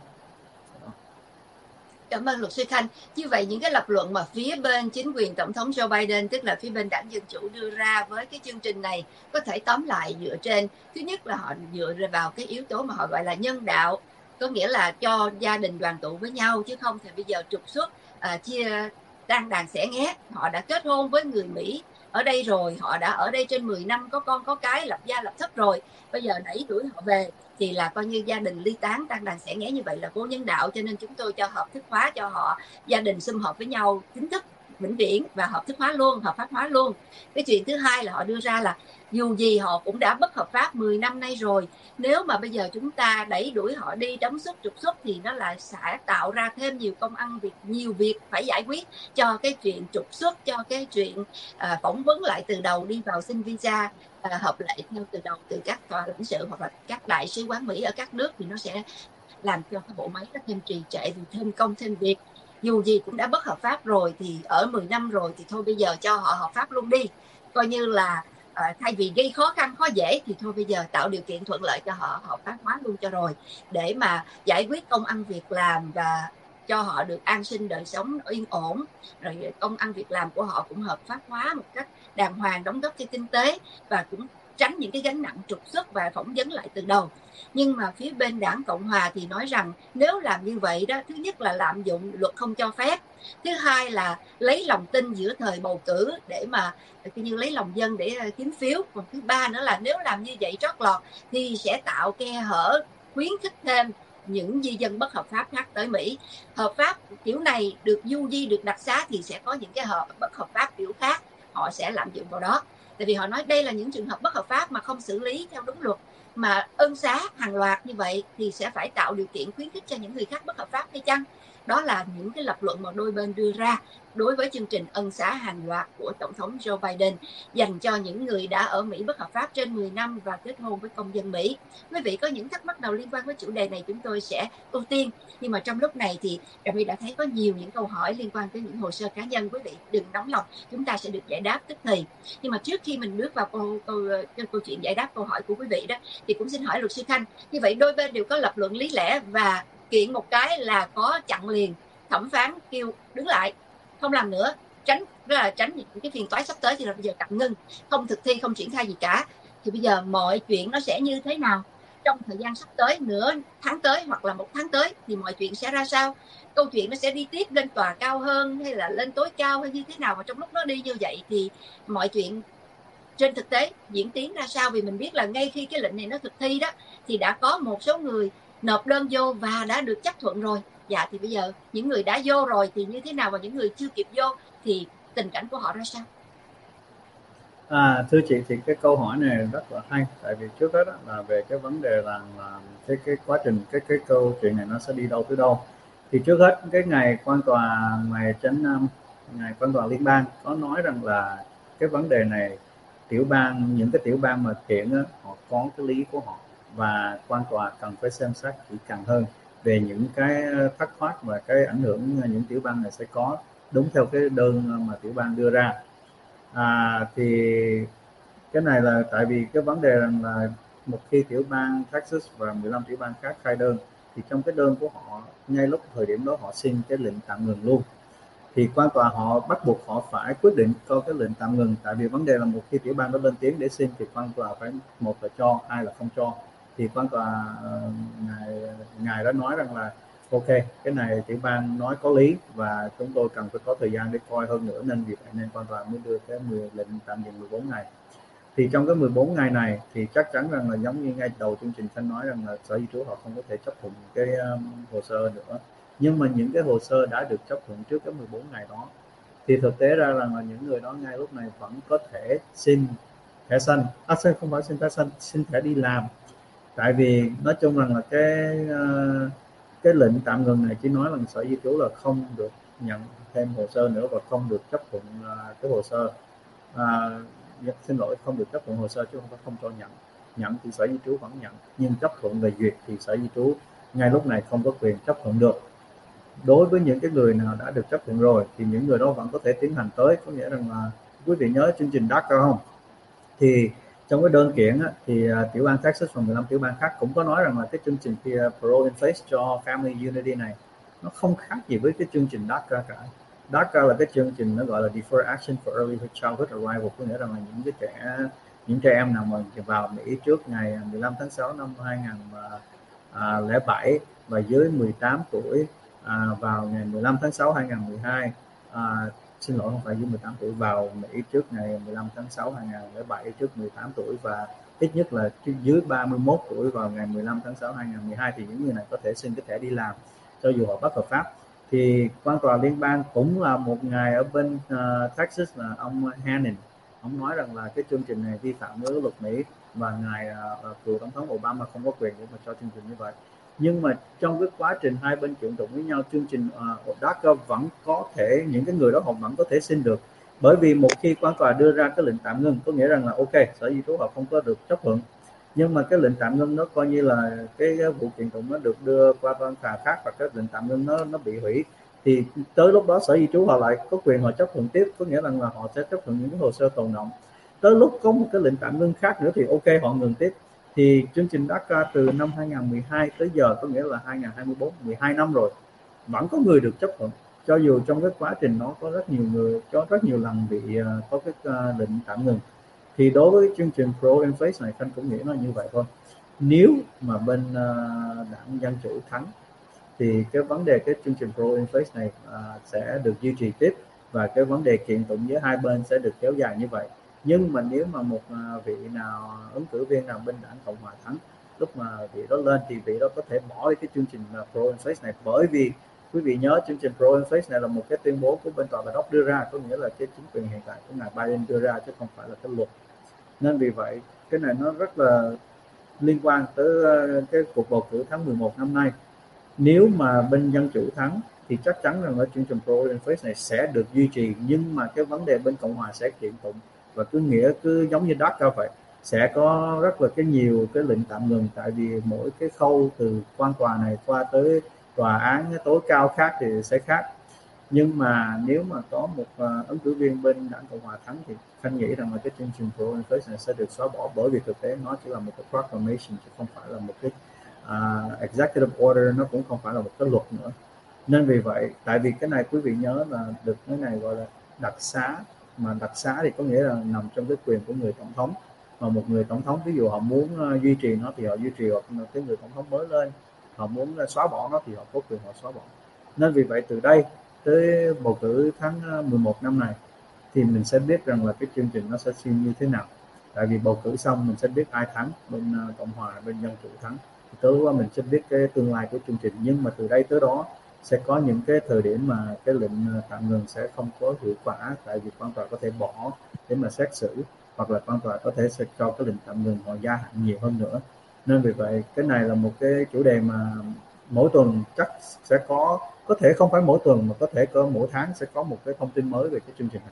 Cảm ơn luật sư Khanh. Như vậy những cái lập luận mà phía bên chính quyền Tổng thống Joe Biden, tức là phía bên đảng Dân Chủ đưa ra với cái chương trình này, có thể tóm lại dựa trên, thứ nhất là họ dựa vào cái yếu tố mà họ gọi là nhân đạo, có nghĩa là cho gia đình đoàn tụ với nhau, chứ không thì bây giờ trục xuất, à, chia đan đàn xẻ nghé. Họ đã kết hôn với người Mỹ ở đây rồi, họ đã ở đây trên mười năm, có con có cái, lập gia lập thất rồi, bây giờ đẩy đuổi họ về thì là coi như gia đình ly tán, tan đàn xẻ nghé, như vậy là vô nhân đạo. Cho nên chúng tôi cho hợp thức hóa cho họ gia đình sum họp với nhau chính thức vĩnh viễn và hợp thức hóa luôn, hợp pháp hóa luôn. Cái chuyện thứ hai là họ đưa ra là dù gì họ cũng đã bất hợp pháp mười năm nay rồi, nếu mà bây giờ chúng ta đẩy đuổi họ đi đóng xuất trục xuất thì nó lại sẽ tạo ra thêm nhiều công ăn việc, nhiều việc phải giải quyết cho cái chuyện trục xuất, cho cái chuyện à, phỏng vấn lại từ đầu, đi vào xin visa à, hợp lệ theo từ đầu từ các tòa lãnh sự hoặc là các đại sứ quán Mỹ ở các nước, thì nó sẽ làm cho cái bộ máy nó thêm trì trệ, thêm công thêm việc. Dù gì cũng đã bất hợp pháp rồi thì ở mười năm rồi thì thôi bây giờ cho họ hợp pháp luôn đi, coi như là à, thay vì gây khó khăn khó dễ thì thôi bây giờ tạo điều kiện thuận lợi cho họ hợp pháp hóa luôn cho rồi, để mà giải quyết công ăn việc làm và cho họ được an sinh đời sống yên ổn, rồi công ăn việc làm của họ cũng hợp pháp hóa một cách đàng hoàng, đóng góp cho kinh tế và cũng tránh những cái gánh nặng trục xuất và phỏng vấn lại từ đầu. Nhưng mà phía bên đảng Cộng Hòa thì nói rằng nếu làm như vậy đó, thứ nhất là lạm dụng luật không cho phép, thứ hai là lấy lòng tin giữa thời bầu cử để mà như lấy lòng dân để kiếm phiếu, còn thứ ba nữa là nếu làm như vậy trót lọt thì sẽ tạo khe hở, khuyến khích thêm những di dân bất hợp pháp khác tới Mỹ. Hợp pháp kiểu này được du di, được đặc xá thì sẽ có những cái hợp bất hợp pháp kiểu khác, họ sẽ lạm dụng vào đó. Tại vì họ nói đây là những trường hợp bất hợp pháp mà không xử lý theo đúng luật, mà ân xá hàng loạt như vậy thì sẽ phải tạo điều kiện khuyến khích cho những người khác bất hợp pháp hay chăng? Đó là những cái lập luận mà đôi bên đưa ra đối với chương trình ân xá hàng loạt của Tổng thống Joe Biden dành cho những người đã ở Mỹ bất hợp pháp trên mười năm và kết hôn với công dân Mỹ. Quý vị có những thắc mắc nào liên quan với chủ đề này chúng tôi sẽ ưu tiên. Nhưng mà trong lúc này thì Trà My đã thấy có nhiều những câu hỏi liên quan tới những hồ sơ cá nhân. Quý vị đừng nóng lòng, chúng ta sẽ được giải đáp tức thì. Nhưng mà trước khi mình bước vào câu, câu, câu chuyện giải đáp câu hỏi của quý vị đó, thì cũng xin hỏi luật sư Thanh, như vậy đôi bên đều có lập luận lý lẽ và kiện một cái là có chặn liền, thẩm phán kêu đứng lại, không làm nữa, tránh rất là tránh những cái phiền toái sắp tới, thì là bây giờ tạm ngưng, không thực thi, không triển khai gì cả. Thì bây giờ mọi chuyện nó sẽ như thế nào trong thời gian sắp tới, nửa tháng tới hoặc là một tháng tới thì mọi chuyện sẽ ra sao? Câu chuyện nó sẽ đi tiếp lên tòa cao hơn hay là lên tối cao hay như thế nào? Và trong lúc nó đi như vậy thì mọi chuyện trên thực tế diễn tiến ra sao? Vì mình biết là ngay khi cái lệnh này nó thực thi đó thì đã có một số người nộp đơn vô và đã được chấp thuận rồi. Dạ thì bây giờ những người đã vô rồi thì như thế nào, và những người chưa kịp vô thì tình cảnh của họ ra sao? À, thưa chị thì cái câu hỏi này rất là hay, tại vì trước hết là về cái vấn đề là, là cái cái quá trình cái cái câu chuyện này nó sẽ đi đâu tới đâu. Thì trước hết cái ngày quan tòa ngày chánh ngày quan tòa liên bang có nói rằng là cái vấn đề này tiểu bang những cái tiểu bang mà kiện á, họ có cái lý của họ và quan tòa cần phải xem xét kỹ càng hơn về những cái thất thoát và cái ảnh hưởng những tiểu bang này sẽ có đúng theo cái đơn mà tiểu bang đưa ra. À, thì cái này là tại vì cái vấn đề rằng là một khi tiểu bang Texas và mười lăm tiểu bang khác khai đơn thì trong cái đơn của họ ngay lúc thời điểm đó họ xin cái lệnh tạm ngừng luôn, thì quan tòa họ bắt buộc họ phải quyết định cho cái lệnh tạm ngừng, tại vì vấn đề là một khi tiểu bang đó lên tiếng để xin thì quan tòa phải một là cho, hai là không cho. Thì quan tòa ngài ngài đã nói rằng là ok, cái này tiểu bang nói có lý và chúng tôi cần phải có thời gian để coi hơn nữa, nên vì vậy nên quan tòa mới đưa cái mười lệnh tạm dừng mười bốn ngày. Thì trong cái mười bốn ngày này thì chắc chắn rằng là giống như ngay đầu chương trình Khanh nói rằng là Sở Di trú họ không có thể chấp thuận cái um, hồ sơ nữa. Nhưng mà những cái hồ sơ đã được chấp thuận trước cái mười bốn ngày đó thì thực tế ra rằng là những người đó ngay lúc này vẫn có thể xin thẻ xanh, à, không phải xin thẻ xanh, xin thẻ đi làm. Tại vì nói chung rằng là cái uh, cái lệnh tạm ngừng này chỉ nói là Sở Di trú là không được nhận thêm hồ sơ nữa và không được chấp thuận uh, cái hồ sơ. Uh, xin lỗi, không được chấp thuận hồ sơ chứ không phải không cho nhận. Nhận thì Sở Di trú vẫn nhận, nhưng chấp thuận về duyệt thì Sở Di trú ngay lúc này không có quyền chấp thuận được. Đối với những cái người nào đã được chấp thuận rồi thì những người đó vẫn có thể tiến hành tới. Có nghĩa rằng là quý vị nhớ chương trình đê a xê a không? Thì trong cái đơn kiện á, thì uh, tiểu bang Texas và mười lăm tiểu bang khác cũng có nói rằng là cái chương trình uh, Parole in Place cho Family Unity này nó không khác gì với cái chương trình đê a xê a cả. đê a xê a là cái chương trình nó gọi là Deferred Action for Early Childhood Arrival, có nghĩa rằng là những cái trẻ những trẻ em nào mà vào Mỹ trước ngày mười lăm tháng sáu năm hai nghìn lẻ bảy và dưới mười tám tuổi à, vào ngày mười lăm tháng sáu năm hai nghìn mười hai, à, xin lỗi không phải dưới mười tám tuổi, vào Mỹ trước ngày mười lăm tháng sáu năm hai nghìn lẻ bảy trước mười tám tuổi và ít nhất là dưới ba mươi mốt tuổi vào ngày mười lăm tháng sáu năm hai nghìn mười hai thì những người này có thể xin cái thẻ đi làm cho dù họ bất hợp pháp. thì quan tòa liên bang cũng là một ngài ở bên uh, Texas là ông Hannon, ông nói rằng là cái chương trình này vi phạm với luật Mỹ và ngài uh, cựu tổng thống Obama không có quyền để mà cho chương trình như vậy. Nhưng mà trong cái quá trình hai bên kiện tụng với nhau, chương trình uh, DACA vẫn có thể, những cái người đó họ vẫn có thể xin được, bởi vì một khi quan tòa đưa ra cái lệnh tạm ngưng có nghĩa rằng là ok, sở di trú họ không có được chấp thuận, nhưng mà cái lệnh tạm ngưng nó coi như là cái vụ kiện tụng nó được đưa qua văn tòa khác và cái lệnh tạm ngưng nó nó bị hủy, thì tới lúc đó sở di trú họ lại có quyền họ chấp thuận tiếp, có nghĩa rằng là họ sẽ chấp thuận những cái hồ sơ tồn đọng. Tới lúc có một cái lệnh tạm ngưng khác nữa thì ok, họ ngừng tiếp. Thì chương trình DACA từ năm hai không một hai tới giờ, có nghĩa là hai không hai tư, mười hai năm rồi, vẫn có người được chấp thuận, cho dù trong cái quá trình nó có rất nhiều người, có rất nhiều lần bị uh, có cái uh, lệnh tạm ngừng. Thì đối với chương trình pro-inflation này, Khanh cũng nghĩ nó như vậy thôi. Nếu mà bên uh, đảng Dân Chủ thắng thì cái vấn đề cái chương trình pro-inflation này uh, sẽ được duy trì tiếp, và cái vấn đề kiện tụng giữa hai bên sẽ được kéo dài như vậy. Nhưng mà nếu mà một uh, vị nào ứng cử viên nào bên đảng Cộng hòa thắng, lúc mà vị đó lên thì vị đó có thể bỏ đi cái chương trình uh, pro-inflation này, bởi vì quý vị nhớ chương trình pro-inflation này là một cái tuyên bố của bên tòa bạch ốc đưa ra, có nghĩa là cái chính quyền hiện tại của ngài Biden đưa ra chứ không phải là cái luật. Nên vì vậy cái này nó rất là liên quan tới cái cuộc bầu cử tháng mười một năm nay. Nếu mà bên Dân Chủ thắng thì chắc chắn rằng ở chương trình pro-inflation này sẽ được duy trì, nhưng mà cái vấn đề bên Cộng hòa sẽ kiện tụng, và cứ nghĩa cứ giống như DACA vậy, sẽ có rất là cái nhiều cái lệnh tạm ngừng, tại vì mỗi cái khâu từ quan tòa này qua tới tòa án tối cao khác thì sẽ khác. Nhưng mà nếu mà có một uh, ứng cử viên bên đảng Cộng hòa thắng thì Khanh nghĩ rằng là cái chương trình pro-inflation này sẽ được xóa bỏ, bởi vì thực tế nó chỉ là một cái proclamation chứ không phải là một cái uh, executive order, nó cũng không phải là một cái luật nữa. Nên vì vậy, tại vì cái này quý vị nhớ là được cái này gọi là đặc xá, mà đặc xá thì có nghĩa là nằm trong cái quyền của người tổng thống, mà một người tổng thống ví dụ họ muốn uh, duy trì nó thì họ duy trì, hoặc cái người tổng thống mới lên họ muốn uh, xóa bỏ nó thì họ có quyền họ xóa bỏ. Nên vì vậy từ đây tới bầu cử tháng mười một năm này thì mình sẽ biết rằng là cái chương trình nó sẽ xin như thế nào, tại vì bầu cử xong mình sẽ biết ai thắng, bên Cộng hòa bên Dân Chủ thắng, tới đó mình sẽ biết cái tương lai của chương trình. Nhưng mà từ đây tới đó sẽ có những cái thời điểm mà cái lệnh tạm ngừng sẽ không có hiệu quả, tại vì quan tòa có thể bỏ để mà xét xử, hoặc là quan tòa có thể sẽ cho cái lệnh tạm ngừng họ gia hạn nhiều hơn nữa. Nên vì vậy cái này là một cái chủ đề mà mỗi tuần chắc sẽ có có thể không phải mỗi tuần mà có thể có mỗi tháng sẽ có một cái thông tin mới về cái chương trình này.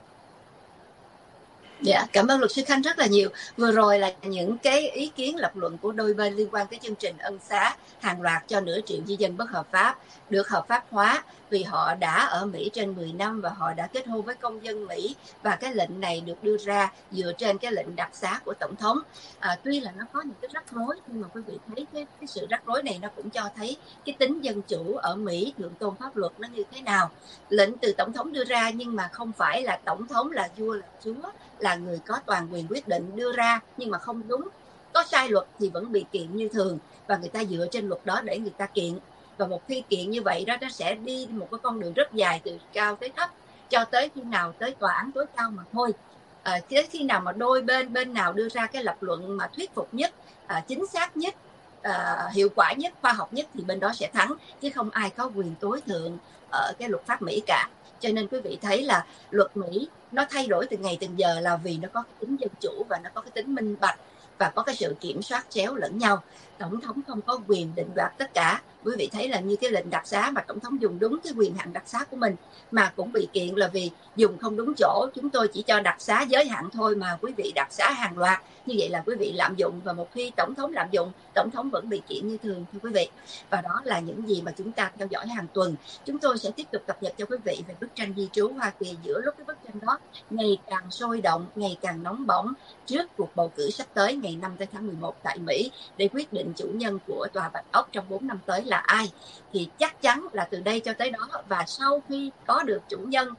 Dạ, cảm ơn luật sư Khanh rất là nhiều. Vừa rồi là những cái ý kiến lập luận của đôi bên liên quan tới chương trình ân xá hàng loạt cho nửa triệu di dân bất hợp pháp được hợp pháp hóa vì họ đã ở Mỹ trên mười năm và họ đã kết hôn với công dân Mỹ, và cái lệnh này được đưa ra dựa trên cái lệnh đặc xá của tổng thống. À, tuy là nó có những cái rắc rối, nhưng mà quý vị thấy cái, cái sự rắc rối này nó cũng cho thấy cái tính dân chủ ở Mỹ, thượng tôn pháp luật nó như thế nào. Lệnh từ tổng thống đưa ra, nhưng mà không phải là tổng thống là vua là chúa, là người có toàn quyền quyết định đưa ra, nhưng mà không đúng, có sai luật thì vẫn bị kiện như thường, và người ta dựa trên luật đó để người ta kiện. Và một khi kiện như vậy đó, nó sẽ đi một cái con đường rất dài từ cao tới thấp, cho tới khi nào tới tòa án tối cao mà thôi. À, tới khi nào mà đôi bên bên nào đưa ra cái lập luận mà thuyết phục nhất, à, chính xác nhất, à, hiệu quả nhất, khoa học nhất thì bên đó sẽ thắng, chứ không ai có quyền tối thượng ở cái luật pháp Mỹ cả. Cho nên quý vị thấy là luật Mỹ nó thay đổi từ ngày từng giờ là vì nó có cái tính dân chủ và nó có cái tính minh bạch và có cái sự kiểm soát chéo lẫn nhau. Tổng thống không có quyền định đoạt tất cả. Quý vị thấy là như cái lệnh đặc xá mà tổng thống dùng đúng cái quyền hạn đặc xá của mình mà cũng bị kiện là vì dùng không đúng chỗ, chúng tôi chỉ cho đặc xá giới hạn thôi mà quý vị đặc xá hàng loạt, như vậy là quý vị lạm dụng, và một khi tổng thống lạm dụng, tổng thống vẫn bị kiện như thường, thưa quý vị. Và đó là những gì mà chúng ta theo dõi hàng tuần. Chúng tôi sẽ tiếp tục cập nhật cho quý vị về bức tranh di trú Hoa Kỳ giữa lúc cái bức tranh đó ngày càng sôi động, ngày càng nóng bỏng trước cuộc bầu cử sắp tới ngày năm tới tháng mười một tại Mỹ để quyết định chủ nhân của Tòa Bạch Ốc trong bốn năm tới là ai. Thì chắc chắn là từ đây cho tới đó và sau khi có được chủ nhân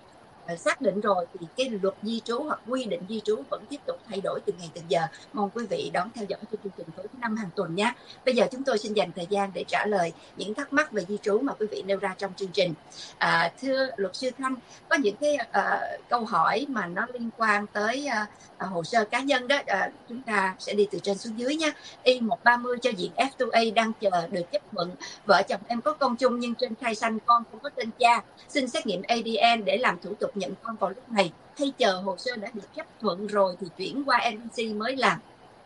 xác định rồi thì cái luật di trú hoặc quy định di trú vẫn tiếp tục thay đổi từng ngày từng giờ. Mong quý vị đón theo dõi chương trình tối thứ năm hàng tuần nhé. Bây giờ chúng tôi xin dành thời gian để trả lời những thắc mắc về di trú mà quý vị nêu ra trong chương trình. À, thưa luật sư Thanh, có những cái uh, câu hỏi mà nó liên quan tới uh, uh, hồ sơ cá nhân đó, uh, chúng ta sẽ đi từ trên xuống dưới nhé. Y một ba mươi cho diện F hai A đang chờ được chấp thuận. Vợ chồng em có con chung nhưng trên khai xanh con không có tên cha. Xin xét nghiệm A D N để làm thủ tục nhận con vào lúc này, hay chờ hồ sơ đã được chấp thuận rồi thì chuyển qua N V C mới làm?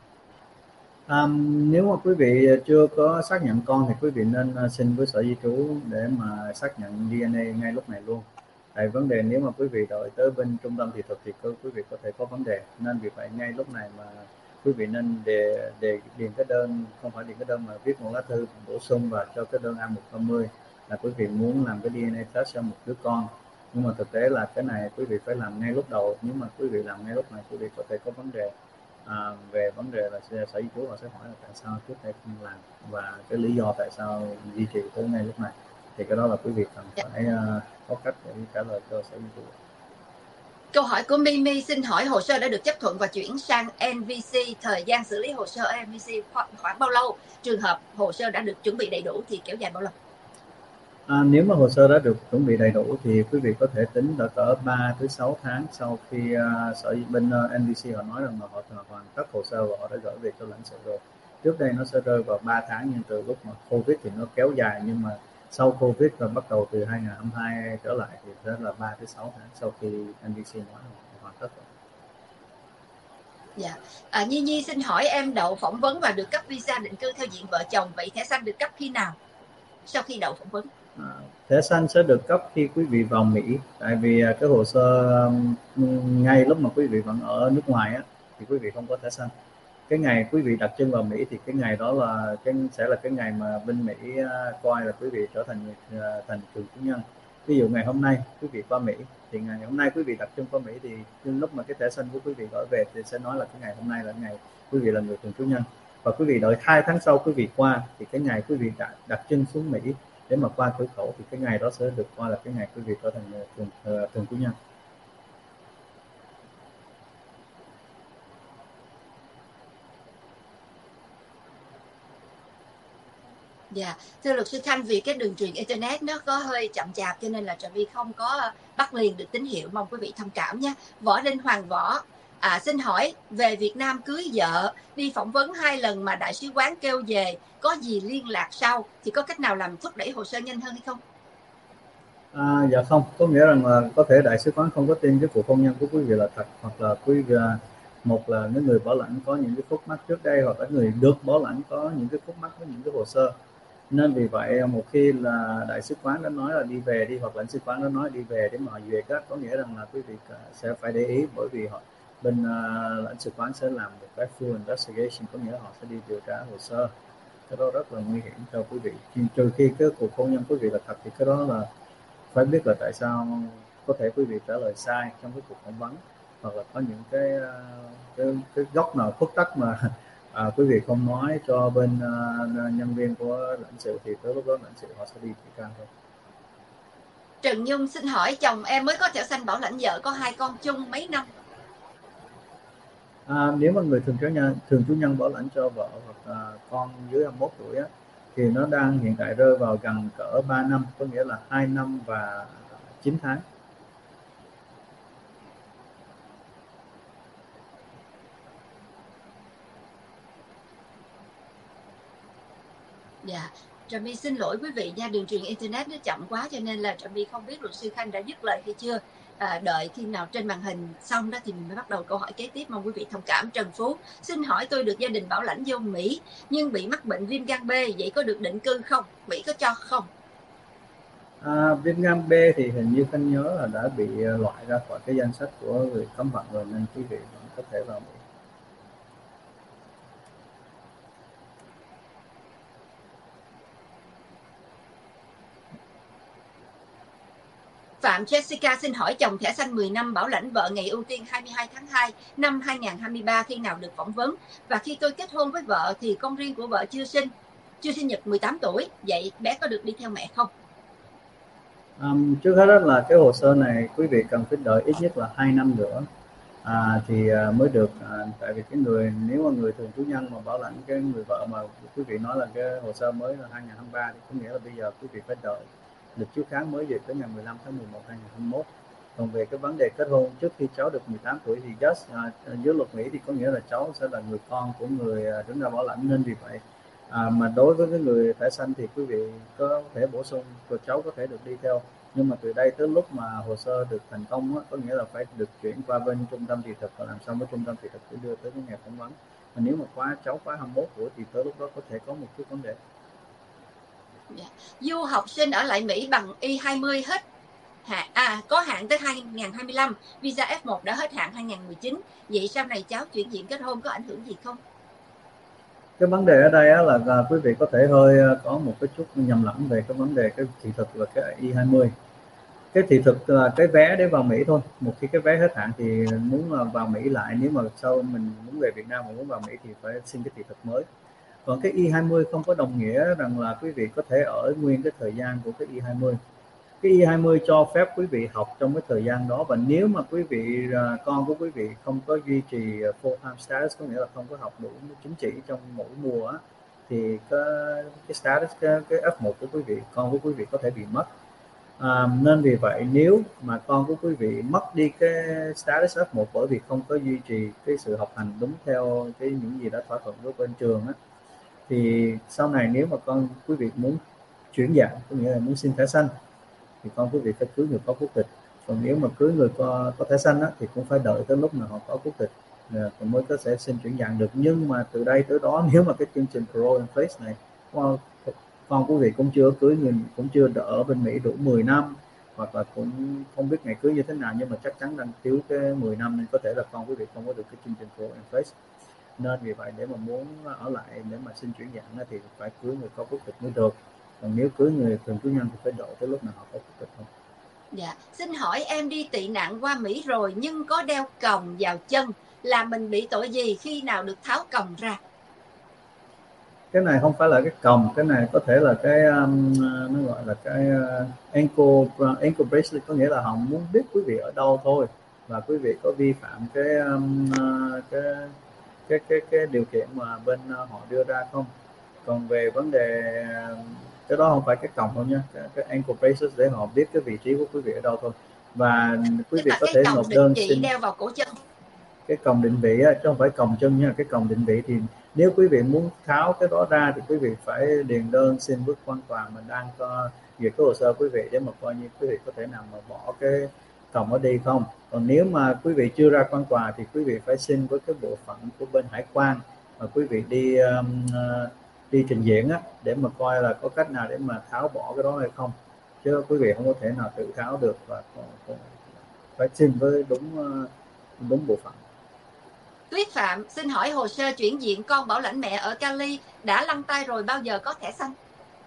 À, nếu mà quý vị chưa có xác nhận con thì quý vị nên xin với sở di trú để mà xác nhận D N A ngay lúc này luôn. Tại vấn đề nếu mà quý vị đợi tới bên trung tâm thị thực thì quý vị có thể có vấn đề, nên vì vậy ngay lúc này mà quý vị nên đề, đề điền cái đơn, không phải điền cái đơn mà viết một lá thư bổ sung và cho cái đơn A một ba mươi là quý vị muốn làm cái D N A test cho một đứa con. Nhưng mà thực tế là cái này quý vị phải làm ngay lúc đầu. Nếu mà quý vị làm ngay lúc này quý vị có thể có vấn đề. À, về vấn đề là sở di trú họ sẽ hỏi là tại sao trước đây không làm và cái lý do tại sao duy trì tới ngay lúc này, thì cái đó là quý vị cần phải uh, có cách để trả lời cho sở di trú. Câu hỏi của Mimi xin hỏi hồ sơ đã được chấp thuận và chuyển sang N V C, thời gian xử lý hồ sơ N V C khoảng, khoảng bao lâu? Trường hợp hồ sơ đã được chuẩn bị đầy đủ thì kéo dài bao lâu? À, nếu mà hồ sơ đã được chuẩn bị đầy đủ thì quý vị có thể tính là cỡ ba tới sáu tháng sau khi uh, sở bên uh, N V C họ nói rằng là họ hoàn tất hồ sơ và họ đã gửi về cho lãnh sự rồi. Trước đây nó sẽ rơi vào ba tháng, nhưng từ lúc mà Covid thì nó kéo dài, nhưng mà sau Covid và bắt đầu từ hai nghìn không trăm hai mươi hai trở lại thì sẽ là ba tới sáu tháng sau khi N V C nói hoàn tất rồi. Dạ. À, Nhi Nhi xin hỏi em đậu phỏng vấn và được cấp visa định cư theo diện vợ chồng, vậy thẻ xanh được cấp khi nào? Sau khi đậu phỏng vấn. À, thẻ xanh sẽ được cấp khi quý vị vào Mỹ, tại vì cái hồ sơ um, ngay lúc mà quý vị vẫn ở nước ngoài á, thì quý vị không có thẻ xanh. Cái ngày quý vị đặt chân vào Mỹ thì cái ngày đó là cái sẽ là cái ngày mà bên Mỹ uh, coi là quý vị trở thành uh, thành thường trú nhân. Ví dụ ngày hôm nay quý vị qua Mỹ thì ngày hôm nay quý vị đặt chân qua Mỹ thì lúc mà cái thẻ xanh của quý vị gửi về thì sẽ nói là cái ngày hôm nay là ngày quý vị là người thường trú nhân, và quý vị đợi hai tháng sau quý vị qua thì cái ngày quý vị đặt, đặt chân xuống Mỹ để mà qua cửa khẩu thì cái ngày đó sẽ được coi là cái ngày quý vị trở thành thường uh, thường trú nhân. Dạ, thưa luật sư Thanh, vì cái đường truyền internet nó có hơi chậm chạp cho nên là Trà My không có bắt liền được tín hiệu, mong quý vị thông cảm nhé. Võ Đinh Hoàng Võ à, xin hỏi về Việt Nam cưới vợ, đi phỏng vấn hai lần mà đại sứ quán kêu về, có gì liên lạc sau, thì có cách nào làm thúc đẩy hồ sơ nhanh hơn hay không? À, dạ không, có nghĩa rằng là có thể đại sứ quán không có tin cái cuộc hôn nhân của quý vị là thật, hoặc là quý vị một là những người bảo lãnh có những cái khúc mắc trước đây, hoặc là người được bảo lãnh có những cái khúc mắc với những cái hồ sơ, nên vì vậy một khi là đại sứ quán đã nói là đi về đi, hoặc lãnh sứ quán đã nói đi về để mà họ duyệt á, có nghĩa rằng là quý vị sẽ phải để ý, bởi vì họ bên uh, lãnh sứ quán sẽ làm một cái full investigation, có nghĩa là họ sẽ đi điều tra hồ sơ. Cái đó rất là nguy hiểm cho quý vị, trừ khi cái cuộc hôn nhân quý vị là thật thì cái đó là phải biết là tại sao có thể quý vị trả lời sai trong cái cuộc phỏng vấn, hoặc là có những cái cái, cái góc nào khuất tất mà à, quý vị không nói cho bên uh, nhân viên của lãnh sự thì tới lúc đó lãnh sự họ sẽ đi kiểm tra thôi. Trần Nhung xin hỏi chồng em mới có thẻ xanh bảo lãnh vợ, có hai con chung mấy năm? À, nếu mà người thường trú nhân thường trú nhân bảo lãnh cho vợ hoặc à, con dưới hai mươi mốt tuổi á, thì nó đang hiện tại rơi vào gần cỡ ba năm, có nghĩa là hai năm và chín tháng. Dạ, Trà My xin lỗi quý vị nha, đường truyền internet nó chậm quá cho nên là Trà My không biết luật sư Khanh đã dứt lời hay chưa. À, đợi khi nào trên màn hình xong đó thì mình mới bắt đầu câu hỏi kế tiếp, mong quý vị thông cảm. Trần Phú xin hỏi tôi được gia đình bảo lãnh vô Mỹ nhưng bị mắc bệnh viêm gan B, vậy có được định cư không? Mỹ có cho không? À, viêm gan B thì hình như Khanh nhớ là đã bị loại ra khỏi cái danh sách của người cấm vận rồi, nên quý vị vẫn có thể vào Mỹ. Phạm Jessica xin hỏi chồng thẻ xanh mười năm bảo lãnh vợ ngày ưu tiên hai mươi hai tháng hai năm hai nghìn không trăm hai mươi ba khi nào được phỏng vấn, và khi tôi kết hôn với vợ thì con riêng của vợ chưa sinh chưa sinh nhật mười tám tuổi, vậy bé có được đi theo mẹ không? Um, trước hết đó là cái hồ sơ này quý vị cần phải đợi ít nhất là hai năm nữa à, thì à, mới được à, tại vì cái người nếu mà người thường trú nhân mà bảo lãnh cái người vợ mà quý vị nói là cái hồ sơ mới là hai nghìn không trăm hai mươi ba thì có nghĩa là bây giờ quý vị phải đợi lịch chiếu khám mới về tới ngày mười lăm tháng mười một năm hai nghìn không trăm hai mươi mốt. Còn về cái vấn đề kết hôn trước khi cháu được mười tám tuổi thì just à, dưới luật Mỹ thì có nghĩa là cháu sẽ là người con của người à, đứng ra bảo lãnh, nên vì vậy à, mà đối với cái người thẻ xanh thì quý vị có thể bổ sung rồi cháu có thể được đi theo, nhưng mà từ đây tới lúc mà hồ sơ được thành công á, có nghĩa là phải được chuyển qua bên trung tâm thị thực và làm sao với trung tâm thị thực để đưa tới cái ngày phỏng vấn. Mà nếu mà quá cháu quá hai mươi mốt tuổi thì tới lúc đó có thể có một chút vấn đề. Yeah. Du học sinh ở lại Mỹ bằng I hai mươi hết hạn à có hạn tới hai nghìn không trăm hai mươi lăm, visa F một đã hết hạn hai nghìn không trăm mười chín. Vậy sau này cháu chuyển diện kết hôn có ảnh hưởng gì không? Cái vấn đề ở đây á, là, là quý vị có thể hơi có một cái chút nhầm lẫn về cái vấn đề cái thị thực và cái I hai mươi. Cái thị thực là cái vé để vào Mỹ thôi. Một khi cái vé hết hạn thì muốn vào Mỹ lại, nếu mà sau mình muốn về Việt Nam mà muốn vào Mỹ thì phải xin cái thị thực mới. Còn cái I hai mươi không có đồng nghĩa rằng là quý vị có thể ở nguyên cái thời gian của cái I hai mươi. Cái I hai mươi cho phép quý vị học trong cái thời gian đó, và nếu mà quý vị con của quý vị không có duy trì full time status, có nghĩa là không có học đủ chứng chỉ trong mỗi mùa á, thì cái, cái status cái, cái F một của quý vị, con của quý vị có thể bị mất. À, nên vì vậy nếu mà con của quý vị mất đi cái status F một bởi vì không có duy trì cái sự học hành đúng theo cái những gì đã thỏa thuận với bên trường á, thì sau này nếu mà con quý vị muốn chuyển dạng, có nghĩa là muốn xin thẻ xanh, thì con quý vị phải cưới người có quốc tịch. Còn nếu mà cưới người có, có thẻ xanh á, thì cũng phải đợi tới lúc mà họ có quốc tịch thì mới có thể xin chuyển dạng được. Nhưng mà từ đây tới đó, nếu mà cái chương trình Parole in Place này con, con quý vị cũng chưa cưới người, cũng chưa ở bên Mỹ đủ mười năm, hoặc là cũng không biết ngày cưới như thế nào, nhưng mà chắc chắn đang thiếu cái mười năm, nên có thể là con quý vị không có được cái chương trình Parole in Place. Nên vì vậy để mà muốn ở lại để mà xin chuyển dạng thì phải cưới người có quốc tịch mới được. Còn nếu cưới người thường trú nhân thì phải đợi tới lúc nào họ có quốc tịch không. Dạ, xin hỏi em đi tị nạn qua Mỹ rồi nhưng có đeo còng vào chân, là mình bị tội gì, khi nào được tháo còng ra? Cái này không phải là cái còng, cái này có thể là cái um, nó gọi là cái uh, ankle uh, ankle bracelet, có nghĩa là họ muốn biết quý vị ở đâu thôi, và quý vị có vi phạm cái um, uh, cái cái cái cái điều kiện mà bên uh, họ đưa ra không. Còn về vấn đề cái đó không phải cái còng đâu nha, cái, cái ankle bracelet để họ biết cái vị trí của quý vị ở đâu thôi, và quý Tức vị là có cái thể còng nộp định đơn vị xin đeo vào cổ chân. cái còng định vị á, chứ không phải còng chân nha. Cái còng định vị thì nếu quý vị muốn tháo cái đó ra thì quý vị phải điền đơn xin với quan tòa mình đang có duyệt cái hồ sơ quý vị, để mà coi như quý vị có thể nào mà bỏ cái còng ở đi không. Còn nếu mà quý vị chưa ra quan tòa thì quý vị phải xin với cái bộ phận của bên hải quan mà quý vị đi um, đi trình diện á, để mà coi là có cách nào để mà tháo bỏ cái đó hay không, chứ quý vị không có thể nào tự tháo được, và phải xin với đúng đúng bộ phận. Tuyết Phạm xin hỏi hồ sơ chuyển diện con bảo lãnh mẹ ở Cali đã lăn tay rồi, bao giờ có thẻ xanh?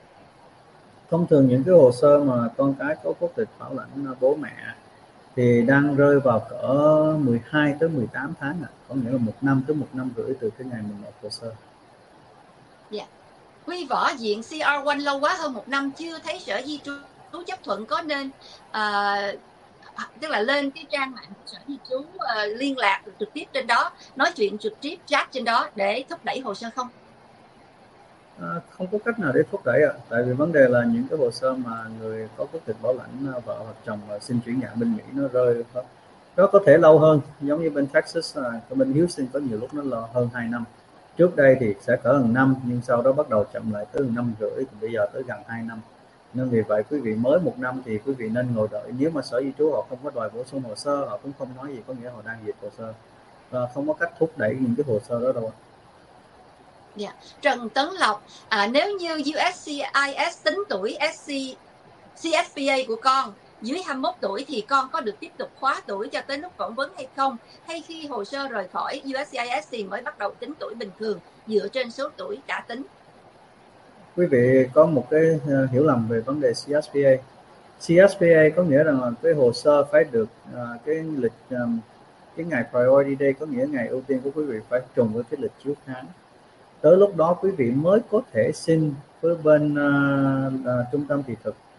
Thông thường những cái hồ sơ mà con cái có quốc tịch bảo lãnh bố mẹ thì đang rơi vào cỡ mười hai tới mười tám tháng, à, có nghĩa là một năm tới một năm rưỡi từ cái ngày mình nộp hồ sơ. Dạ. Quy võ diện C R một lâu quá hơn một năm chưa thấy sở di trú chấp thuận, có nên uh, tức là lên cái trang mạng của sở di trú uh, liên lạc trực tiếp trên đó, nói chuyện trực tiếp chat trên đó để thúc đẩy hồ sơ không? À, không có cách nào để thúc đẩy ạ. À. Tại vì vấn đề là những cái hồ sơ mà người có quốc tịch bảo lãnh vợ hoặc chồng mà xin chuyển dạng bên Mỹ nó rơi nó có thể lâu hơn, giống như bên Texas, bên Houston có nhiều lúc nó là hơn hai năm. Trước đây thì sẽ cỡ gần năm, nhưng sau đó bắt đầu chậm lại tới năm rưỡi, thì bây giờ tới gần hai năm. Nên vì vậy quý vị mới một năm thì quý vị nên ngồi đợi. Nếu mà sở di trú họ không có đòi bổ sung hồ sơ, họ cũng không nói gì, có nghĩa họ đang duyệt hồ sơ, và không có cách thúc đẩy những cái hồ sơ đó đâu. Yeah. Trần Tấn Lộc, à, nếu như U S C I S tính tuổi C F P A của con dưới hai mươi mốt tuổi thì con có được tiếp tục khóa tuổi cho tới lúc phỏng vấn hay không? Hay khi hồ sơ rời khỏi U S C I S thì mới bắt đầu tính tuổi bình thường dựa trên số tuổi đã tính? Quý vị có một cái hiểu lầm về vấn đề C S P A. C S P A có nghĩa rằng là cái hồ sơ phải được uh, cái lịch um, cái ngày priority day, có nghĩa ngày ưu tiên của quý vị phải trùng với cái lịch chiếu khám. Tới lúc đó quý vị mới có thể xin với bên uh, uh, trung tâm thị thực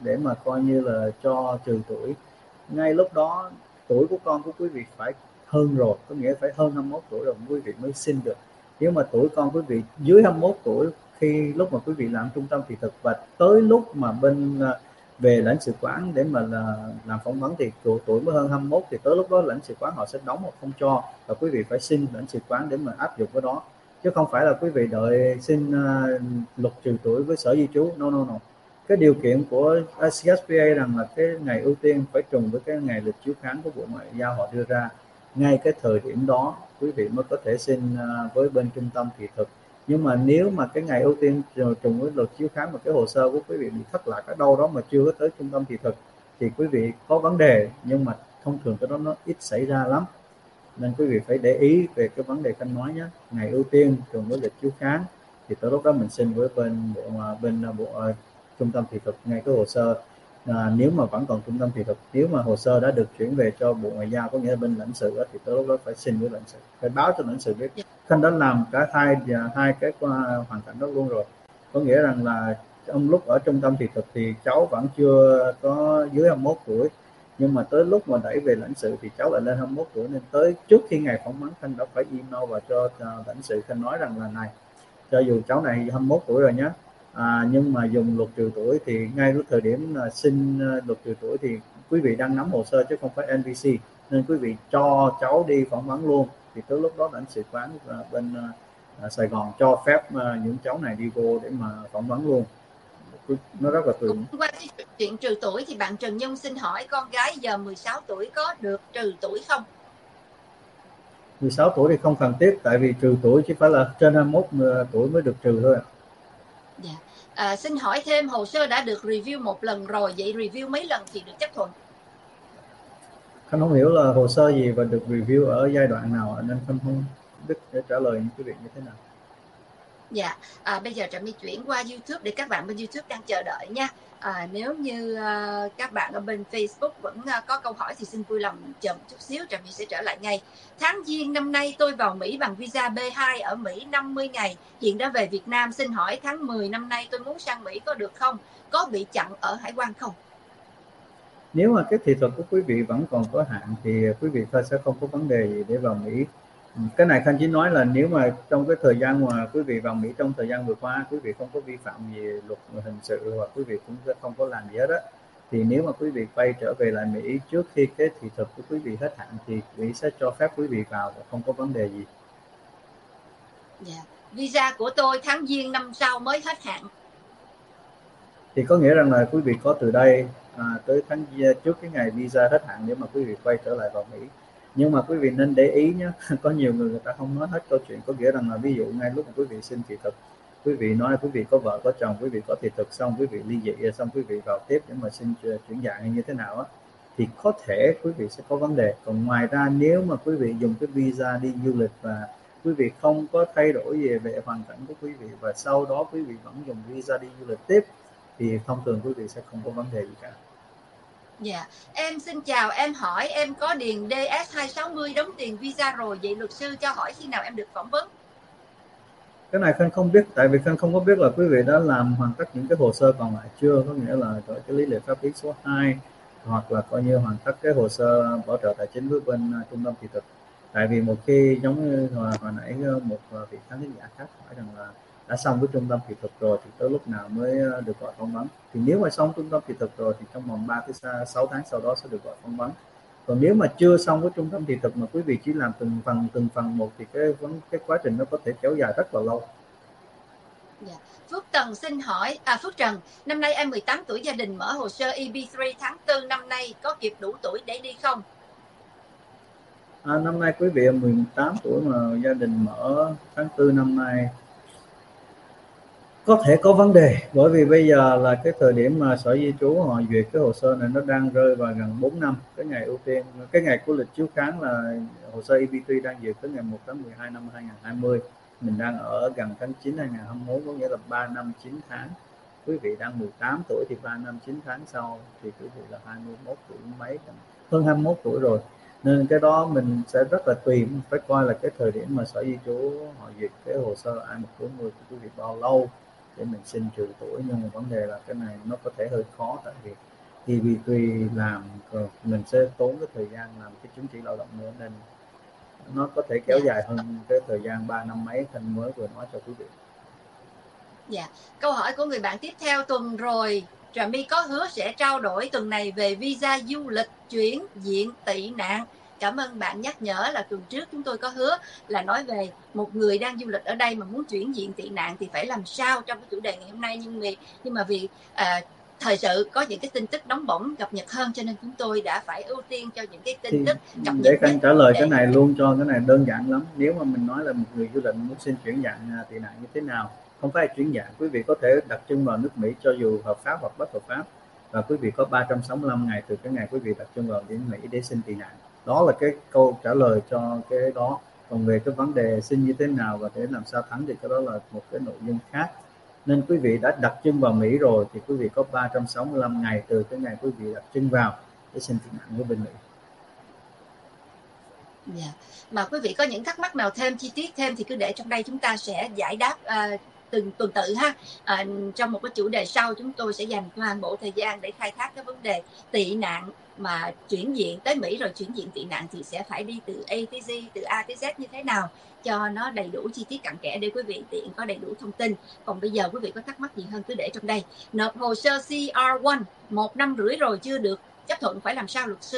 để mà coi như là cho trừ tuổi. Ngay lúc đó tuổi của con của quý vị phải hơn rồi, có nghĩa phải hơn hai mươi mốt tuổi rồi quý vị mới xin được. Nếu mà tuổi con quý vị dưới hai mươi mốt tuổi khi lúc mà quý vị làm trung tâm thị thực và tới lúc mà bên về lãnh sự quán để mà là làm phỏng vấn thì tuổi, tuổi mới hơn hai mươi mốt thì tới lúc đó lãnh sự quán họ sẽ đóng hoặc không cho, và quý vị phải xin lãnh sự quán để mà áp dụng cái đó, chứ không phải là quý vị đợi xin uh, luật trừ tuổi với sở di trú. No no no. Cái điều kiện của xê ét pê a rằng là cái ngày ưu tiên phải trùng với cái ngày lịch chiếu kháng của Bộ Ngoại giao họ đưa ra. Ngay cái thời điểm đó quý vị mới có thể xin uh, với bên trung tâm thị thực. Nhưng mà nếu mà cái ngày ưu tiên trùng với luật chiếu kháng mà cái hồ sơ của quý vị bị thất lạc ở đâu đó mà chưa có tới trung tâm thị thực thì quý vị có vấn đề, nhưng mà thông thường cái đó nó ít xảy ra lắm, nên quý vị phải để ý về cái vấn đề Khanh nói nhé. Ngày ưu tiên trùng với lịch chiếu kháng thì tới lúc đó mình xin với bên bộ bên bộ uh, trung tâm thị thực ngay cái hồ sơ. À, nếu mà vẫn còn trung tâm thị thực, nếu mà hồ sơ đã được chuyển về cho Bộ Ngoại giao, có nghĩa là bên lãnh sự đó, thì tới lúc đó phải xin với lãnh sự, phải báo cho lãnh sự biết. Khanh đã làm cả hai hai cái hoàn cảnh đó luôn rồi, có nghĩa rằng là trong lúc ở trung tâm thị thực thì cháu vẫn chưa có dưới hai mươi mốt tuổi, nhưng mà tới lúc mà đẩy về lãnh sự thì cháu lại lên hai mươi mốt tuổi, nên tới trước khi ngày phỏng vấn Khanh đã phải email và cho lãnh sự Khanh nói rằng là này, cho dù cháu này hai mươi mốt tuổi rồi nhé, à, nhưng mà dùng luật trừ tuổi thì ngay lúc thời điểm là xin luật trừ tuổi thì quý vị đang nắm hồ sơ chứ không phải en vê xê, nên quý vị cho cháu đi phỏng vấn luôn, thì tới lúc đó lãnh sự quán bên à, Sài Gòn cho phép à, những cháu này đi vô để mà phỏng vấn luôn. Nó rất là tùy. Qua cái chuyện trừ tuổi thì bạn Trần Nhung xin hỏi con gái giờ mười sáu tuổi có được trừ tuổi không? mười sáu tuổi thì không cần thiết, tại vì trừ tuổi chỉ phải là trên hai mươi mốt tuổi mới được trừ thôi. Dạ. À, xin hỏi thêm, hồ sơ đã được review một lần rồi, vậy review mấy lần thì được chấp thuận? Khanh không hiểu là hồ sơ gì và được review ở giai đoạn nào, nên Khanh không biết để trả lời những cái việc như thế nào. Dạ, à, bây giờ Trà My chuyển qua YouTube để các bạn bên YouTube đang chờ đợi nha. À, nếu như uh, các bạn ở bên Facebook vẫn uh, có câu hỏi thì xin vui lòng chờ một chút xíu, Trà My sẽ trở lại ngay. Tháng Giêng năm nay tôi vào Mỹ bằng visa B hai ở Mỹ năm mươi ngày, hiện đã về Việt Nam. Xin hỏi tháng mười năm nay tôi muốn sang Mỹ có được không? Có bị chặn ở hải quan không? Nếu mà cái thị thực của quý vị vẫn còn có hạn thì quý vị sẽ không có vấn đề gì để vào Mỹ. Cái này Khanh chỉ nói là nếu mà trong cái thời gian mà quý vị vào Mỹ trong thời gian vừa qua quý vị không có vi phạm gì luật hình sự hoặc quý vị cũng không có làm gì hết á, thì nếu mà quý vị quay trở về lại Mỹ trước khi cái thị thực của quý vị hết hạn thì Mỹ sẽ cho phép quý vị vào và không có vấn đề gì. Dạ. Visa của tôi tháng Giêng năm sau mới hết hạn. Thì có nghĩa rằng là quý vị có từ đây à, tới tháng trước cái ngày visa hết hạn để mà quý vị quay trở lại vào Mỹ. Nhưng mà quý vị nên để ý nhé, có nhiều người người ta không nói hết câu chuyện, có nghĩa rằng là ví dụ ngay lúc mà quý vị xin thị thực, quý vị nói quý vị có vợ có chồng, quý vị có thị thực xong quý vị ly dị xong quý vị vào tiếp để mà xin chuyển dạng hay như thế nào á, thì có thể quý vị sẽ có vấn đề. Còn ngoài ra nếu mà quý vị dùng cái visa đi du lịch và quý vị không có thay đổi gì về hoàn cảnh của quý vị và sau đó quý vị vẫn dùng visa đi du lịch tiếp thì thông thường quý vị sẽ không có vấn đề gì cả. Dạ, em xin chào, em hỏi em có điền D S hai sáu không đóng tiền visa rồi, vậy luật sư cho hỏi khi nào em được phỏng vấn? Cái này Khanh không biết, tại vì Khanh không có biết là quý vị đã làm hoàn tất những cái hồ sơ còn lại chưa, có nghĩa là gọi cái lý lệ pháp lý số hai hoặc là coi như hoàn tất cái hồ sơ bảo trợ tài chính với bên uh, trung tâm thị thực. Tại vì một khi giống như hồi, hồi nãy một vị khán giả khác hỏi rằng là đã xong với trung tâm thị thực rồi thì tới lúc nào mới được gọi phỏng vấn, thì nếu mà xong trung tâm thị thực rồi thì trong vòng ba tới sáu tháng sau đó sẽ được gọi phỏng vấn. Còn nếu mà chưa xong với trung tâm thị thực mà quý vị chỉ làm từng phần từng phần một thì cái vấn cái quá trình nó có thể kéo dài rất là lâu. Dạ. Phước Trần xin hỏi, à Phước Trần, năm nay em mười tám tuổi, gia đình mở hồ sơ E B ba tháng tư năm nay, có kịp đủ tuổi để đi không? À, năm nay quý vị mười tám tuổi mà gia đình mở tháng tư năm nay có thể có vấn đề, bởi vì bây giờ là cái thời điểm mà sở di trú họ duyệt cái hồ sơ này nó đang rơi vào gần bốn năm. Cái ngày ưu tiên, cái ngày của lịch chiếu kháng là hồ sơ E B ba đang duyệt tới ngày một tháng mười hai năm hai nghìn không trăm hai mươi. Mình đang ở gần tháng chín năm hai nghìn không trăm hai mươi mốt, có nghĩa là ba năm chín tháng. Quý vị đang mười tám tuổi thì ba năm chín tháng sau thì quý vị là hai mươi mốt tuổi mấy, hơn hai mươi mốt tuổi rồi. Nên cái đó mình sẽ rất là tùy, mình phải coi là cái thời điểm mà sở di trú họ duyệt cái hồ sơ I một bốn mươi của quý vị bao lâu để mình xin trừ tuổi, nhưng mà vấn đề là cái này nó có thể hơi khó, tại vì e bê three làm mình sẽ tốn cái thời gian làm cái chứng chỉ lao động nữa, nên nó có thể kéo Dạ. dài hơn cái thời gian ba năm mấy Khanh mới vừa nói cho quý vị. Dạ. Câu hỏi của người bạn tiếp theo: tuần rồi Trà My có hứa sẽ trao đổi tuần này về visa du lịch chuyển diện tị nạn. Cảm ơn bạn nhắc nhở, là tuần trước chúng tôi có hứa là nói về một người đang du lịch ở đây mà muốn chuyển diện tị nạn thì phải làm sao trong cái chủ đề ngày hôm nay, nhưng vì nhưng mà vì à, thời sự có những cái tin tức nóng bỏng cập nhật hơn, cho nên chúng tôi đã phải ưu tiên cho những cái tin Thì tức cập để nhật Khanh nhất. trả lời để cái này luôn cho, cái này đơn giản lắm. Nếu mà mình nói là một người du lịch muốn xin chuyển dạng tị nạn như thế nào, không phải chuyển dạng, quý vị có thể đặt chân vào nước Mỹ cho dù hợp pháp hoặc bất hợp pháp, và quý vị có ba trăm sáu mươi lăm ngày từ cái ngày quý vị đặt chân vào đến Mỹ để xin tị nạn. Đó là cái câu trả lời cho cái đó. Còn về cái vấn đề xin như thế nào và để làm sao thắng thì cái đó là một cái nội dung khác. Nên quý vị đã đặt chân vào Mỹ rồi thì quý vị có ba trăm sáu mươi lăm ngày từ cái ngày quý vị đặt chân vào để xin tị nạn với bên Mỹ. Dạ. Mà quý vị có những thắc mắc nào thêm chi tiết thêm thì cứ để trong đây, chúng ta sẽ giải đáp uh, từng tuần tự ha. À, trong một cái chủ đề sau chúng tôi sẽ dành toàn bộ thời gian để khai thác cái vấn đề tị nạn mà chuyển diện tới Mỹ rồi chuyển diện tị nạn thì sẽ phải đi từ A tới Z, từ A tới Z như thế nào cho nó đầy đủ chi tiết cặn kẽ để quý vị tiện có đầy đủ thông tin. Còn bây giờ quý vị có thắc mắc gì hơn cứ để trong đây. Nộp hồ sơ C R một một năm rưỡi rồi chưa được chấp thuận phải làm sao luật sư?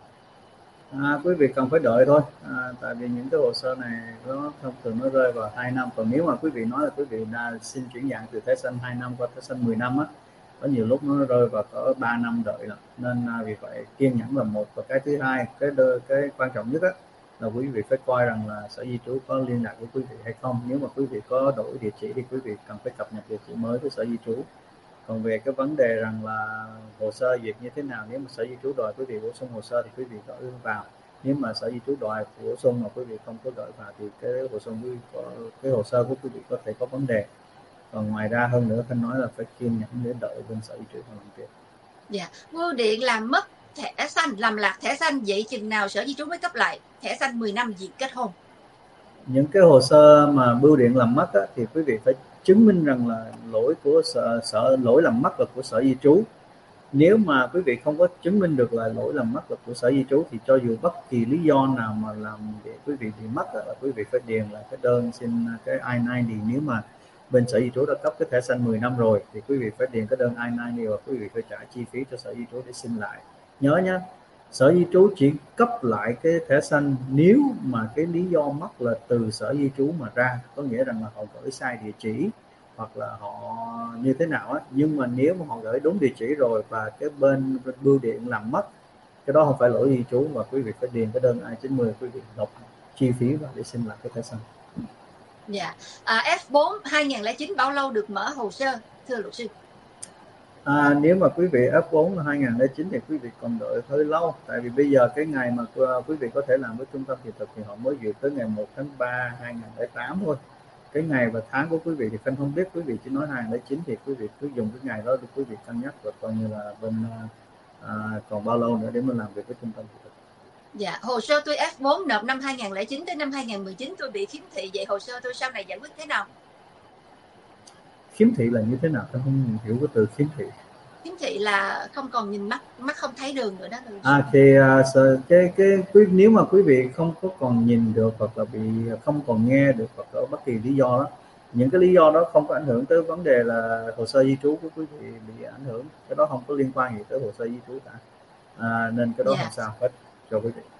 À, quý vị cần phải đợi thôi, à, tại vì những cái hồ sơ này nó thông thường nó rơi vào hai năm. Còn nếu mà quý vị nói là quý vị đã xin chuyển dạng từ thẻ xanh hai năm qua thẻ xanh mười năm á, có nhiều lúc nó rơi vào cỡ ba năm đợi rồi. Nên à, vì vậy kiên nhẫn là một. Và cái thứ hai, cái cái quan trọng nhất á là quý vị phải coi rằng là sở di trú có liên lạc với quý vị hay không. Nếu mà quý vị có đổi địa chỉ thì quý vị cần phải cập nhật địa chỉ mới với sở di trú. Còn về cái vấn đề rằng là hồ sơ duyệt như thế nào, nếu mà sở di trú đòi quý vị bổ sung hồ sơ thì quý vị gửi vào. Nếu mà sở di trú đòi bổ sung mà quý vị không có gửi vào thì cái hồ sơ quý có, cái hồ sơ của quý vị có thể có vấn đề. Còn ngoài ra hơn nữa, Khanh nói là phải kiên nhẫn để đợi bên sở di trú họ làm việc. Dạ, Bưu điện làm mất thẻ xanh, làm lạc thẻ xanh, vậy chừng nào sở di trú mới cấp lại thẻ xanh mười năm diện kết hôn? Những cái hồ sơ mà bưu điện làm mất á, thì quý vị phải chứng minh rằng là lỗi của sở, sở lỗi làm mất là của sở di trú. Nếu mà quý vị không có chứng minh được là lỗi làm mất là của sở di trú thì cho dù bất kỳ lý do nào mà làm để quý vị bị mất là quý vị phải điền lại cái đơn xin cái I chín mươi. Nếu mà bên sở di trú đã cấp cái thẻ xanh mười năm rồi thì quý vị phải điền cái đơn I chín mươi và quý vị phải trả chi phí cho sở di trú để xin lại. Nhớ nhé, sở di trú chỉ cấp lại cái thẻ xanh nếu mà cái lý do mất là từ sở di trú mà ra, có nghĩa rằng là họ gửi sai địa chỉ hoặc là họ như thế nào á. Nhưng mà nếu mà họ gửi đúng địa chỉ rồi và cái bên bưu điện làm mất, cái đó không phải lỗi di trú và quý vị phải điền cái đơn I chín mươi, quý vị nộp chi phí vào để xin lại cái thẻ xanh. Dạ. À, F bốn hai nghìn lẻ chín bao lâu được mở hồ sơ thưa luật sư? À, nếu mà quý vị F bốn là hai nghìn lẻ chín thì quý vị còn đợi hơi lâu, tại vì bây giờ cái ngày mà quý vị có thể làm với trung tâm thị thực thì họ mới duyệt tới ngày một tháng ba hai nghìn lẻ tám thôi. Cái ngày và tháng của quý vị thì Khanh không biết, quý vị chỉ nói hai nghìn lẻ chín thì quý vị cứ dùng cái ngày đó để quý vị cân nhắc và coi như là bên à, còn bao lâu nữa để mà làm việc với trung tâm thị thực. Dạ, hồ sơ tôi F bốn nộp năm hai nghìn lẻ chín tới năm hai nghìn mười chín tôi bị khiếm thị, vậy hồ sơ tôi sau này giải quyết thế nào? Khiếm thị là như thế nào? Khanh không hiểu cái từ khiếm thị. Khiếm thị là không còn nhìn mắt, mắt không thấy đường nữa đó. À thì uh, cái cái quý nếu mà quý vị không có còn nhìn được hoặc là bị không còn nghe được hoặc là bất kỳ lý do đó, những cái lý do đó không có ảnh hưởng tới vấn đề là hồ sơ di trú của quý vị bị ảnh hưởng, cái đó không có liên quan gì tới hồ sơ di trú cả, à, nên cái đó Dạ. không sao hết cho quý vị.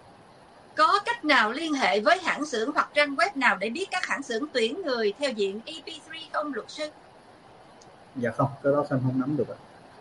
Có cách nào liên hệ với hãng xưởng hoặc trang web nào để biết các hãng xưởng tuyển người theo diện E B three không luật sư? Dạ không, cái đó Khanh không nắm được ạ.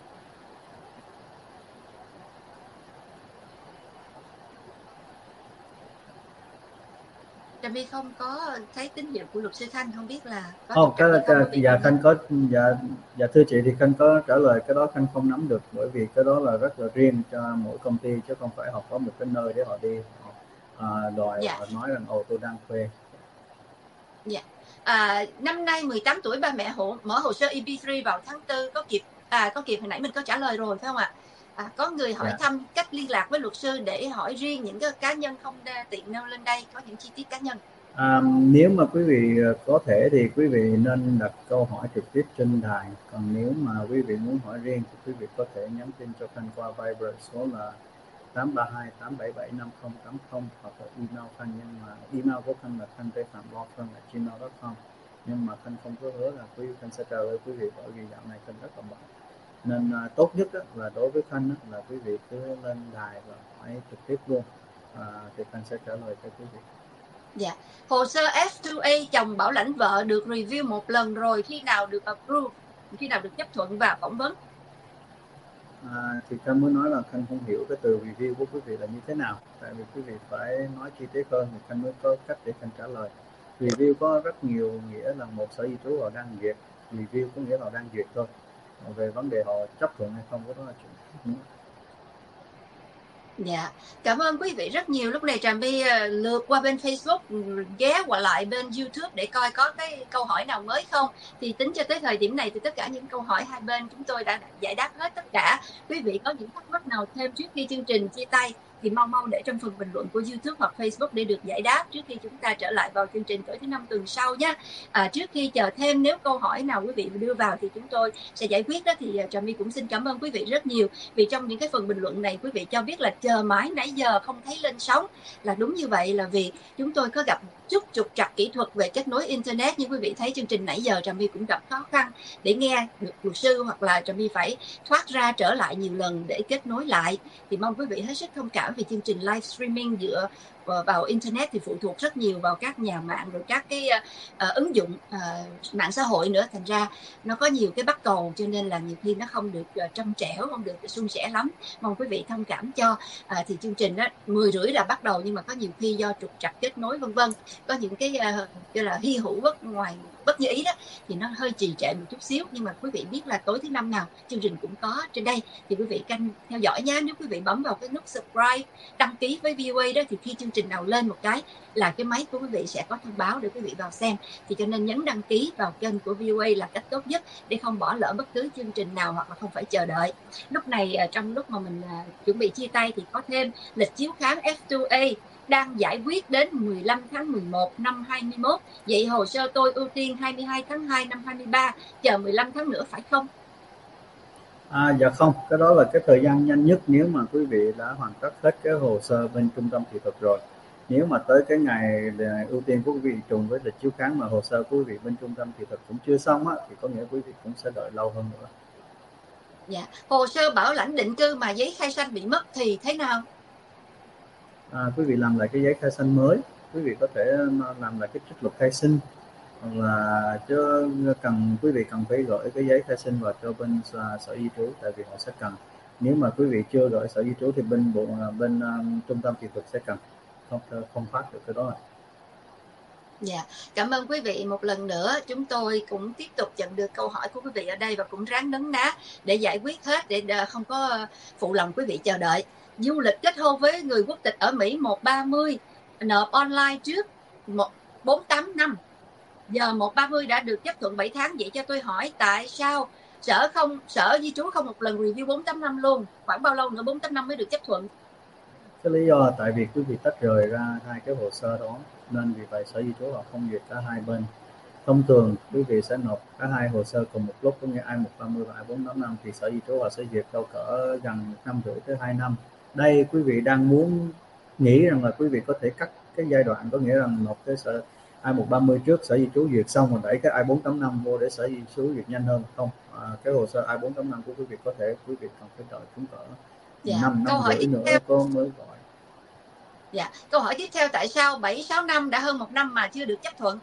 Trà My không có thấy tín hiệu của luật sư Thanh, không biết là có oh, cái, cái dạ Khanh có dạ dạ thưa chị thì Khanh có trả lời cái đó Khanh không nắm được, bởi vì cái đó là rất là riêng cho mỗi công ty chứ không phải họ có một cái nơi để họ đi họ à, đòi dạ. Họ nói rằng ồ tôi đang thuê. Dạ. À, năm nay mười tám tuổi ba mẹ hộ mở hồ sơ E B three vào tháng tư có kịp à có kịp hồi nãy mình có trả lời rồi phải không ạ? À, có người hỏi dạ. thăm cách liên lạc với luật sư để hỏi riêng những cái cá nhân không tiện nêu lên đây, có những chi tiết cá nhân. À, nếu mà quý vị có thể thì quý vị nên đặt câu hỏi trực tiếp trên đài. Còn nếu mà quý vị muốn hỏi riêng thì quý vị có thể nhắn tin cho Khanh qua Viber số là tám ba hai tám bảy bảy năm không tám không hoặc là email Khanh, nhưng mà email của Khanh là khanh t phạm bo phân a gmail chấm com. Nhưng mà Khanh không có hứa là quý vị Khanh sẽ trả lời quý vị, bởi vì dạo này Khanh rất là bận. Nên à, tốt nhất á, là đối với Khanh á, là quý vị cứ lên đài và hỏi trực tiếp luôn, à, thì Khanh sẽ trả lời cho quý vị. Dạ. Hồ sơ F hai A chồng bảo lãnh vợ được review một lần rồi, khi nào được approve, khi nào được chấp thuận và phỏng vấn? À, thì Khanh mới nói là Khanh không hiểu cái từ review của quý vị là như thế nào, tại vì quý vị phải nói chi tiết hơn thì Khanh mới có cách để Khanh trả lời. Review có rất nhiều nghĩa, là một sở di trú họ đang duyệt, review có nghĩa là đang duyệt thôi. Về vấn đề họ chấp thuận hay không, cái đó là chuyện. Dạ, cảm ơn quý vị rất nhiều. Lúc này Trà My lượt qua bên Facebook, ghé qua lại bên YouTube để coi có cái câu hỏi nào mới không. Thì tính cho tới thời điểm này thì tất cả những câu hỏi hai bên chúng tôi đã giải đáp hết tất cả. Quý vị có những thắc mắc nào thêm trước khi chương trình chia tay thì mau mau để trong phần bình luận của YouTube hoặc Facebook để được giải đáp trước khi chúng ta trở lại vào chương trình tối thứ năm tuần sau nhé. À, trước khi chờ thêm, nếu câu hỏi nào quý vị đưa vào thì chúng tôi sẽ giải quyết đó, thì Trà My cũng xin cảm ơn quý vị rất nhiều, vì trong những cái phần bình luận này quý vị cho biết là chờ mãi nãy giờ không thấy lên sóng. Là đúng như vậy, là vì chúng tôi có gặp chút trục trặc kỹ thuật về kết nối internet. Như quý vị thấy chương trình nãy giờ Trà My cũng gặp khó khăn để nghe được luật sư, hoặc là Trà My phải thoát ra trở lại nhiều lần để kết nối lại. Thì mong quý vị hết sức thông cảm, vì chương trình live streaming dựa vào internet thì phụ thuộc rất nhiều vào các nhà mạng, rồi các cái uh, ứng dụng uh, mạng xã hội nữa, thành ra nó có nhiều cái bắt cầu, cho nên là nhiều khi nó không được uh, trong trẻo, không được suôn sẻ lắm. Mong quý vị thông cảm cho. À, thì chương trình đó mười rưỡi là bắt đầu, nhưng mà có nhiều khi do trục trặc kết nối vân vân, có những cái uh, gọi là hy hữu bất ngoài bất như ý đó, thì nó hơi trì trệ một chút xíu. Nhưng mà quý vị biết là tối thứ năm nào chương trình cũng có trên đây, thì quý vị canh theo dõi nhé. Nếu quý vị bấm vào cái nút subscribe, đăng ký với vê o a đó, thì khi chương trình nào lên một cái là cái máy của quý vị sẽ có thông báo để quý vị vào xem. Thì cho nên nhấn đăng ký vào kênh của vê o a là cách tốt nhất để không bỏ lỡ bất cứ chương trình nào, hoặc là không phải chờ đợi. Lúc này trong lúc mà mình chuẩn bị chia tay thì có thêm lịch chiếu khám F hai A đang giải quyết đến mười lăm tháng mười một năm hai mươi mốt. Vậy hồ sơ tôi ưu tiên hai mươi hai tháng hai năm hai mươi ba, chờ mười lăm tháng nữa phải không? À, dạ không, cái đó là cái thời gian nhanh nhất nếu mà quý vị đã hoàn tất hết cái hồ sơ bên trung tâm thị thực rồi. Nếu mà tới cái ngày ưu tiên của quý vị trùng với lịch chiếu khám mà hồ sơ của quý vị bên trung tâm thị thực cũng chưa xong á, thì có nghĩa quý vị cũng sẽ đợi lâu hơn nữa. Dạ, hồ sơ bảo lãnh định cư mà giấy khai sinh bị mất thì thế nào? À, quý vị làm lại cái giấy khai sinh mới, quý vị có thể làm lại cái trích lục khai sinh, hoặc là chứ cần quý vị cần phải gửi cái giấy khai sinh vào cho bên sở di trú, tại vì họ sẽ cần. Nếu mà quý vị chưa gửi sở di trú thì bên bộ bên um, trung tâm thị thực sẽ cần, không không phát được cái đó. Dạ, cảm ơn quý vị một lần nữa. Chúng tôi cũng tiếp tục nhận được câu hỏi của quý vị ở đây và cũng ráng nấn ná để giải quyết hết, để không có phụ lòng quý vị chờ đợi. Du lịch kết hôn với người quốc tịch ở Mỹ một ba mươi, nộp online trước bốn tám năm, giờ một ba mươi đã được chấp thuận bảy tháng. Vậy cho tôi hỏi tại sao sở không sở di trú không một lần review bốn tám năm luôn? Khoảng bao lâu nữa bốn tám năm mới được chấp thuận? Cái lý do là tại vì quý vị tách rời ra hai cái hồ sơ đó, nên vì vậy sở di trú họ không duyệt cả hai bên. Thông thường quý vị sẽ nộp cả hai hồ sơ cùng một lúc, có nghĩa I một ba mươi và I bốn tám năm, thì sở di trú họ sẽ duyệt đâu cỡ gần một năm rưỡi tới hai năm. Đây quý vị đang muốn nghĩ rằng là quý vị có thể cắt cái giai đoạn, có nghĩa rằng nộp cái sở I một ba mươi trước, sở di trú duyệt xong rồi đẩy cái I bốn tám năm vô để sở di trú duyệt nhanh hơn. Không, à, cái hồ sơ I bốn tám năm của quý vị có thể quý vị cần phải đợi chúng cỡ Dạ. năm năm rưỡi nữa theo... có mới gọi. Dạ, câu hỏi tiếp theo, tại sao bảy sáu năm đã hơn một năm mà chưa được chấp thuận?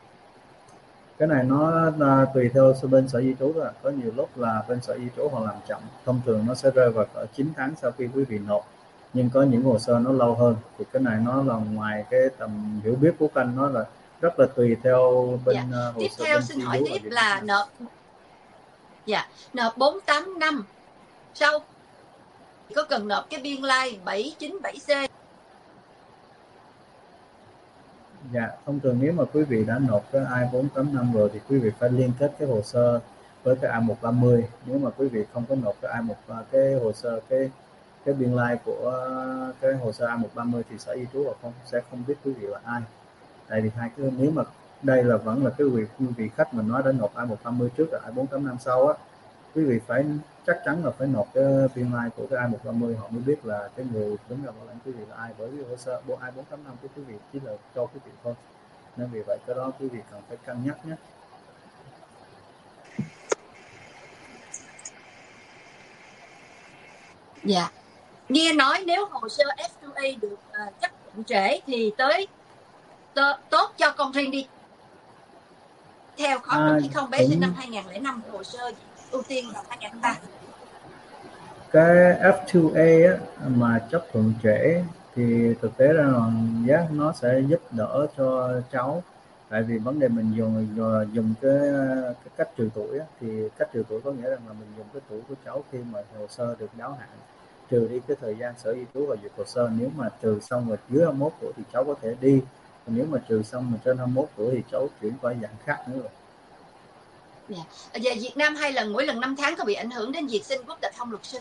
Cái này nó uh, tùy theo bên sở di trú rồi, có nhiều lúc là bên sở di trú họ làm chậm, thông thường nó sẽ rơi vào cỡ chín tháng sau khi quý vị nộp, nhưng có những hồ sơ nó lâu hơn, thì cái này nó là ngoài cái tầm hiểu biết của Khanh, nó là rất là tùy theo bên dạ. uh, hồ tiếp sơ theo bên xin hỏi tiếp là này. nộp dạ nộp bốn tám năm sau có cần nộp cái biên lai like bảy chín bảy C? Dạ, thông thường nếu mà quý vị đã nộp cái I bốn tám năm rồi thì quý vị phải liên kết cái hồ sơ với cái I một ba mươi. Nếu mà quý vị không có nộp cái I một cái hồ sơ cái cái biên lai like của cái hồ sơ I một ba mươi thì sở di trú họ không sẽ không biết quý vị là ai. Tại vì hai cái nếu mà đây là vẫn là cái việc quý vị khách mình nói đã nộp I một năm mươi trước rồi I bốn tám năm sau á, quý vị phải chắc chắn là phải nộp cái biên lai của cái I một năm mươi họ mới biết là cái người đứng ra bảo lãnh quý vị là ai, bởi vì hồ sơ bộ I bốn tám năm của quý vị chỉ là cho quý vị thôi, nên vì vậy cái đó quý vị cần phải cân nhắc nhé. Dạ. Nghe nói nếu hồ sơ F hai A được uh, chấp thuận trễ thì tới t- tốt cho con riêng đi theo có À, đúng hay không? Bé cũng sinh năm hai không không năm, hồ sơ ưu tiên vào hai không không ba. cái F hai A á, mà chấp thuận trễ thì thực tế ra là giá nó sẽ giúp đỡ cho cháu, tại vì vấn đề mình dùng dùng cái, cái cách trừ tuổi á, thì cách trừ tuổi có nghĩa rằng là mình dùng cái tuổi của cháu khi mà hồ sơ được đáo hạn, trừ đi cái thời gian sở di trú và duyệt hồ sơ. Nếu mà trừ xong rồi dưới hai mươi mốt tuổi thì cháu có thể đi, còn nếu mà trừ xong mà trên hai mươi mốt tuổi thì cháu chuyển qua dạng khác nữa rồi. Dạ. Về Việt Nam hai lần, mỗi lần năm tháng có bị ảnh hưởng đến việc xin quốc tịch không luật sư?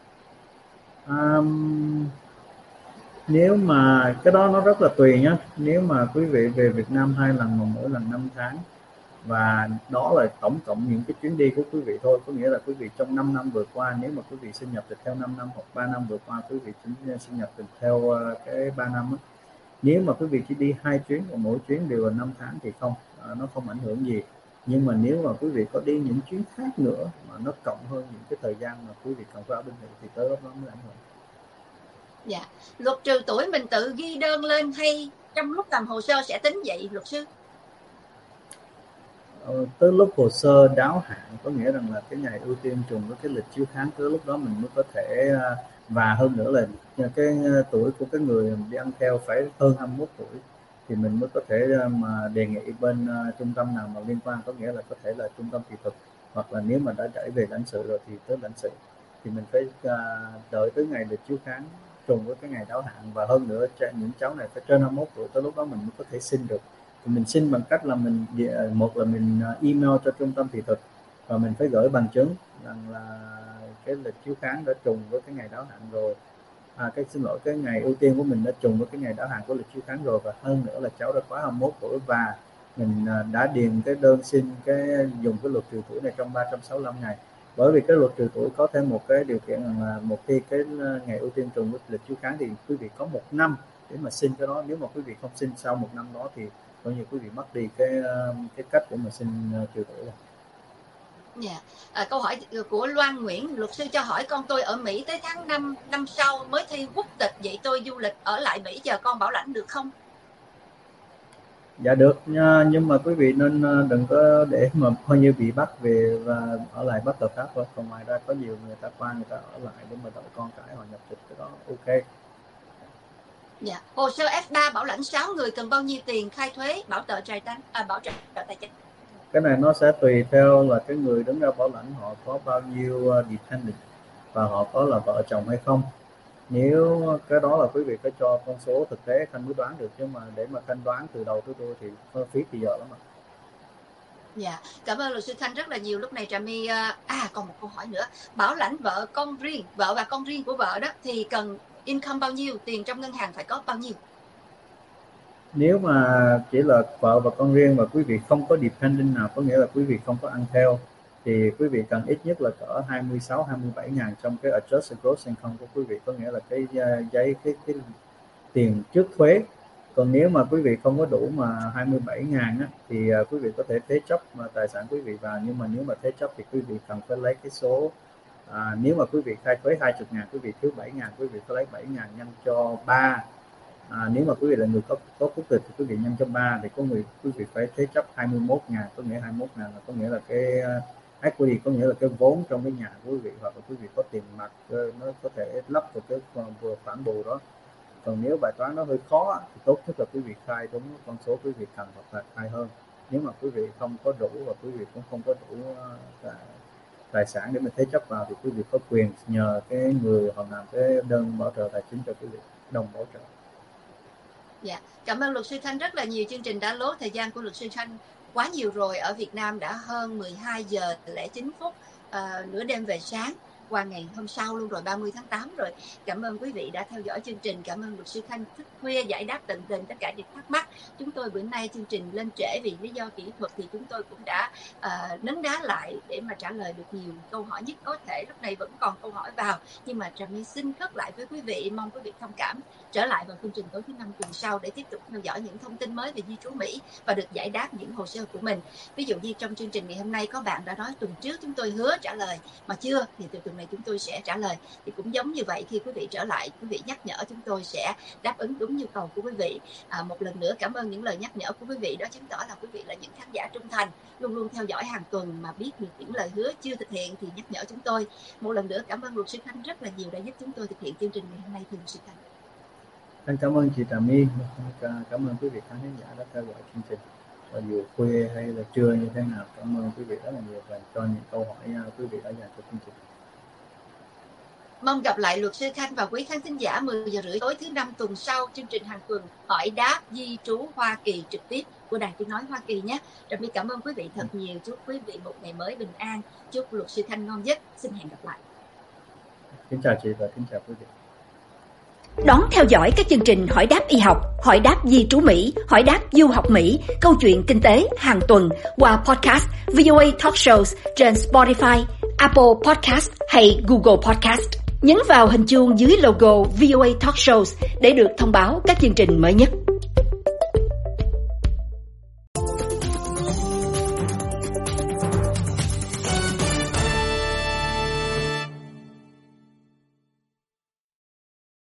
Um, Nếu mà cái đó nó rất là tùy nhé. Nếu mà quý vị về Việt Nam hai lần mà mỗi lần năm tháng, và đó là tổng cộng những cái chuyến đi của quý vị thôi, có nghĩa là quý vị trong năm năm vừa qua, nếu mà quý vị sinh nhập tịch theo năm năm hoặc ba năm vừa qua quý vị chỉ sinh nhập tịch theo cái ba năm á. Nếu mà quý vị chỉ đi hai chuyến và mỗi chuyến đều là năm tháng thì không, nó không ảnh hưởng gì. Nhưng mà nếu mà quý vị có đi những chuyến khác nữa mà nó cộng hơn những cái thời gian mà quý vị cần phải ở bên Mỹ thì tới lúc đó mới ảnh hưởng. Dạ. Luật trừ tuổi mình tự ghi đơn lên hay trong lúc làm hồ sơ sẽ tính vậy luật sư? Ờ, tới lúc hồ sơ đáo hạn có nghĩa rằng là cái ngày ưu tiên trùng với cái lịch chiếu kháng, tới lúc đó mình mới có thể, và hơn nữa là cái tuổi của cái người đi ăn theo phải hơn hai mươi mốt tuổi thì mình mới có thể mà đề nghị bên uh, trung tâm nào mà liên quan, có nghĩa là có thể là trung tâm thị thực, hoặc là nếu mà đã chạy về lãnh sự rồi thì tới lãnh sự, thì mình phải uh, đợi tới ngày lịch chiếu kháng trùng với cái ngày đáo hạn. Và hơn nữa những cháu này phải trên hai mươi mốt tuổi, tới lúc đó mình mới có thể xin được. Thì mình xin bằng cách là mình một là mình email cho trung tâm thị thực và mình phải gửi bằng chứng rằng là cái lịch chiếu kháng đã trùng với cái ngày đáo hạn rồi, à, cái xin lỗi cái ngày ưu tiên của mình đã trùng với cái ngày đáo hạn của lịch chiếu kháng rồi, và hơn nữa là cháu đã quá hai mươi mốt tuổi và mình đã điền cái đơn xin cái dùng cái luật trừ tuổi này trong ba trăm sáu mươi lăm ngày. Bởi vì cái luật trừ tuổi có thêm một cái điều kiện là một khi cái ngày ưu tiên trùng với lịch chiếu kháng thì quý vị có một năm để mà xin cái đó. Nếu mà quý vị không xin sau một năm đó thì coi như quý vị mất đi cái cái cách để mà xin trừ tuổi rồi. Dạ. À, câu hỏi của Loan Nguyễn, luật sư cho hỏi con tôi ở Mỹ tới tháng năm năm sau mới thi quốc tịch, vậy tôi du lịch ở lại Mỹ chờ con bảo lãnh được không? Dạ được nha, nhưng mà quý vị nên đừng có để mà coi như bị bắt về và ở lại bất hợp pháp thôi. Còn ngoài ra có nhiều người ta qua người ta ở lại để mà đợi con cái họ nhập tịch, cái đó ok. Dạ. Hồ sơ F ba bảo lãnh sáu người cần bao nhiêu tiền khai thuế bảo trợ tài chính à, bảo trợ tài chính? Cái này nó sẽ tùy theo là cái người đứng ra bảo lãnh họ có bao nhiêu dependent và họ có là vợ chồng hay không. Nếu cái đó là quý vị phải cho con số thực tế Khanh mới đoán được, chứ mà để mà Khanh đoán từ đầu tới đuôi thì phí thì giờ lắm mà. Dạ, cảm ơn luật sư Thanh rất là nhiều. Lúc này Trà My à còn một câu hỏi nữa, bảo lãnh vợ con riêng, vợ và con riêng của vợ đó thì cần income bao nhiêu, tiền trong ngân hàng phải có bao nhiêu? Nếu mà chỉ là vợ và con riêng và quý vị không có dependent nào, có nghĩa là quý vị không có ăn theo, thì quý vị cần ít nhất là cỡ hai mươi sáu hai mươi bảy ngàn trong cái adjusted gross income của quý vị, có nghĩa là cái giấy cái, cái tiền trước thuế. Còn nếu mà quý vị không có đủ mà hai mươi bảy ngàn á, thì quý vị có thể thế chấp tài sản quý vị vào, nhưng mà nếu mà thế chấp thì quý vị cần phải lấy cái số, à, nếu mà quý vị khai thuế hai mươi ngàn, quý vị thiếu bảy ngàn, quý vị phải lấy bảy ngàn nhân cho ba. À, nếu mà quý vị là người có có quốc tịch thì quý vị nhân cho ba, thì có người quý vị phải thế chấp hai mươi mốt ngàn, có nghĩa hai mươi mốt ngàn là có nghĩa là cái equity, có nghĩa là cái vốn trong cái nhà của quý vị, hoặc là quý vị có tiền mặt nó có thể lắp vào cái vừa khoản bù đó. Còn nếu bài toán nó hơi khó thì tốt nhất là quý vị khai đúng con số quý vị cần hoặc là khai hơn. Nếu mà quý vị không có đủ và quý vị cũng không có đủ uh, tài sản để mình thế chấp vào thì quý vị có quyền nhờ cái người họ làm cái đơn bảo trợ tài chính cho quý vị, đồng bảo trợ. Dạ, cảm ơn luật sư Thanh rất là nhiều. Chương trình đã lố thời gian của luật sư Thanh quá nhiều rồi. Ở Việt Nam đã hơn mười hai giờ lẻ chín phút, uh, nửa đêm về sáng. qua ngày hôm sau luôn rồi, ba mươi tháng tám rồi. Cảm ơn quý vị đã theo dõi chương trình. Cảm ơn luật sư Khanh thức khuya giải đáp tận tình tất cả những thắc mắc. Chúng tôi bữa nay chương trình lên trễ vì lý do kỹ thuật thì chúng tôi cũng đã uh, nấn đá lại để mà trả lời được nhiều câu hỏi nhất có thể. Lúc này vẫn còn câu hỏi vào, nhưng mà Trà My xin khất lại với quý vị, mong quý vị thông cảm. Trở lại vào chương trình tối thứ năm tuần sau để tiếp tục theo dõi những thông tin mới về di trú Mỹ và được giải đáp những hồ sơ của mình. Ví dụ như trong chương trình ngày hôm nay có bạn đã nói tuần trước chúng tôi hứa trả lời mà chưa, thì từ tuần này chúng tôi sẽ trả lời. Thì cũng giống như vậy, khi quý vị trở lại, quý vị nhắc nhở chúng tôi sẽ đáp ứng đúng nhu cầu của quý vị. À, một lần nữa cảm ơn những lời nhắc nhở của quý vị, đó chứng tỏ là quý vị là những khán giả trung thành, luôn luôn theo dõi hàng tuần mà biết được những lời hứa chưa thực hiện thì nhắc nhở chúng tôi. Một lần nữa cảm ơn luật sư Khanh rất là nhiều đã giúp chúng tôi thực hiện chương trình ngày hôm nay. Thưa luật sư Khanh. Xin cảm ơn chị Trà My, cảm ơn quý vị khán giả đã theo dõi chương trình. Và dù khuya hay là trưa như thế nào, cảm ơn quý vị rất là nhiều và cho những câu hỏi quý vị đã dành cho chương trình. Mong gặp lại luật sư Khanh và quý khán thính giả mười giờ rưỡi tối thứ năm tuần sau, chương trình hàng tuần hỏi đáp di trú Hoa Kỳ trực tiếp của Đài Tiếng Nói Hoa Kỳ nhé. Trà My cảm ơn quý vị thật nhiều. Chúc quý vị một ngày mới bình an. Chúc luật sư Khanh ngon giấc. Xin hẹn gặp lại. Kính chào chị và kính chào quý vị. Đón theo dõi các chương trình hỏi đáp y học, hỏi đáp di trú Mỹ, hỏi đáp du học Mỹ, câu chuyện kinh tế hàng tuần qua podcast vê o a Talk Shows trên Spotify, Apple Podcast hay Google Podcast. Nhấn vào hình chuông dưới logo vê o a Talk Shows để được thông báo các chương trình mới nhất.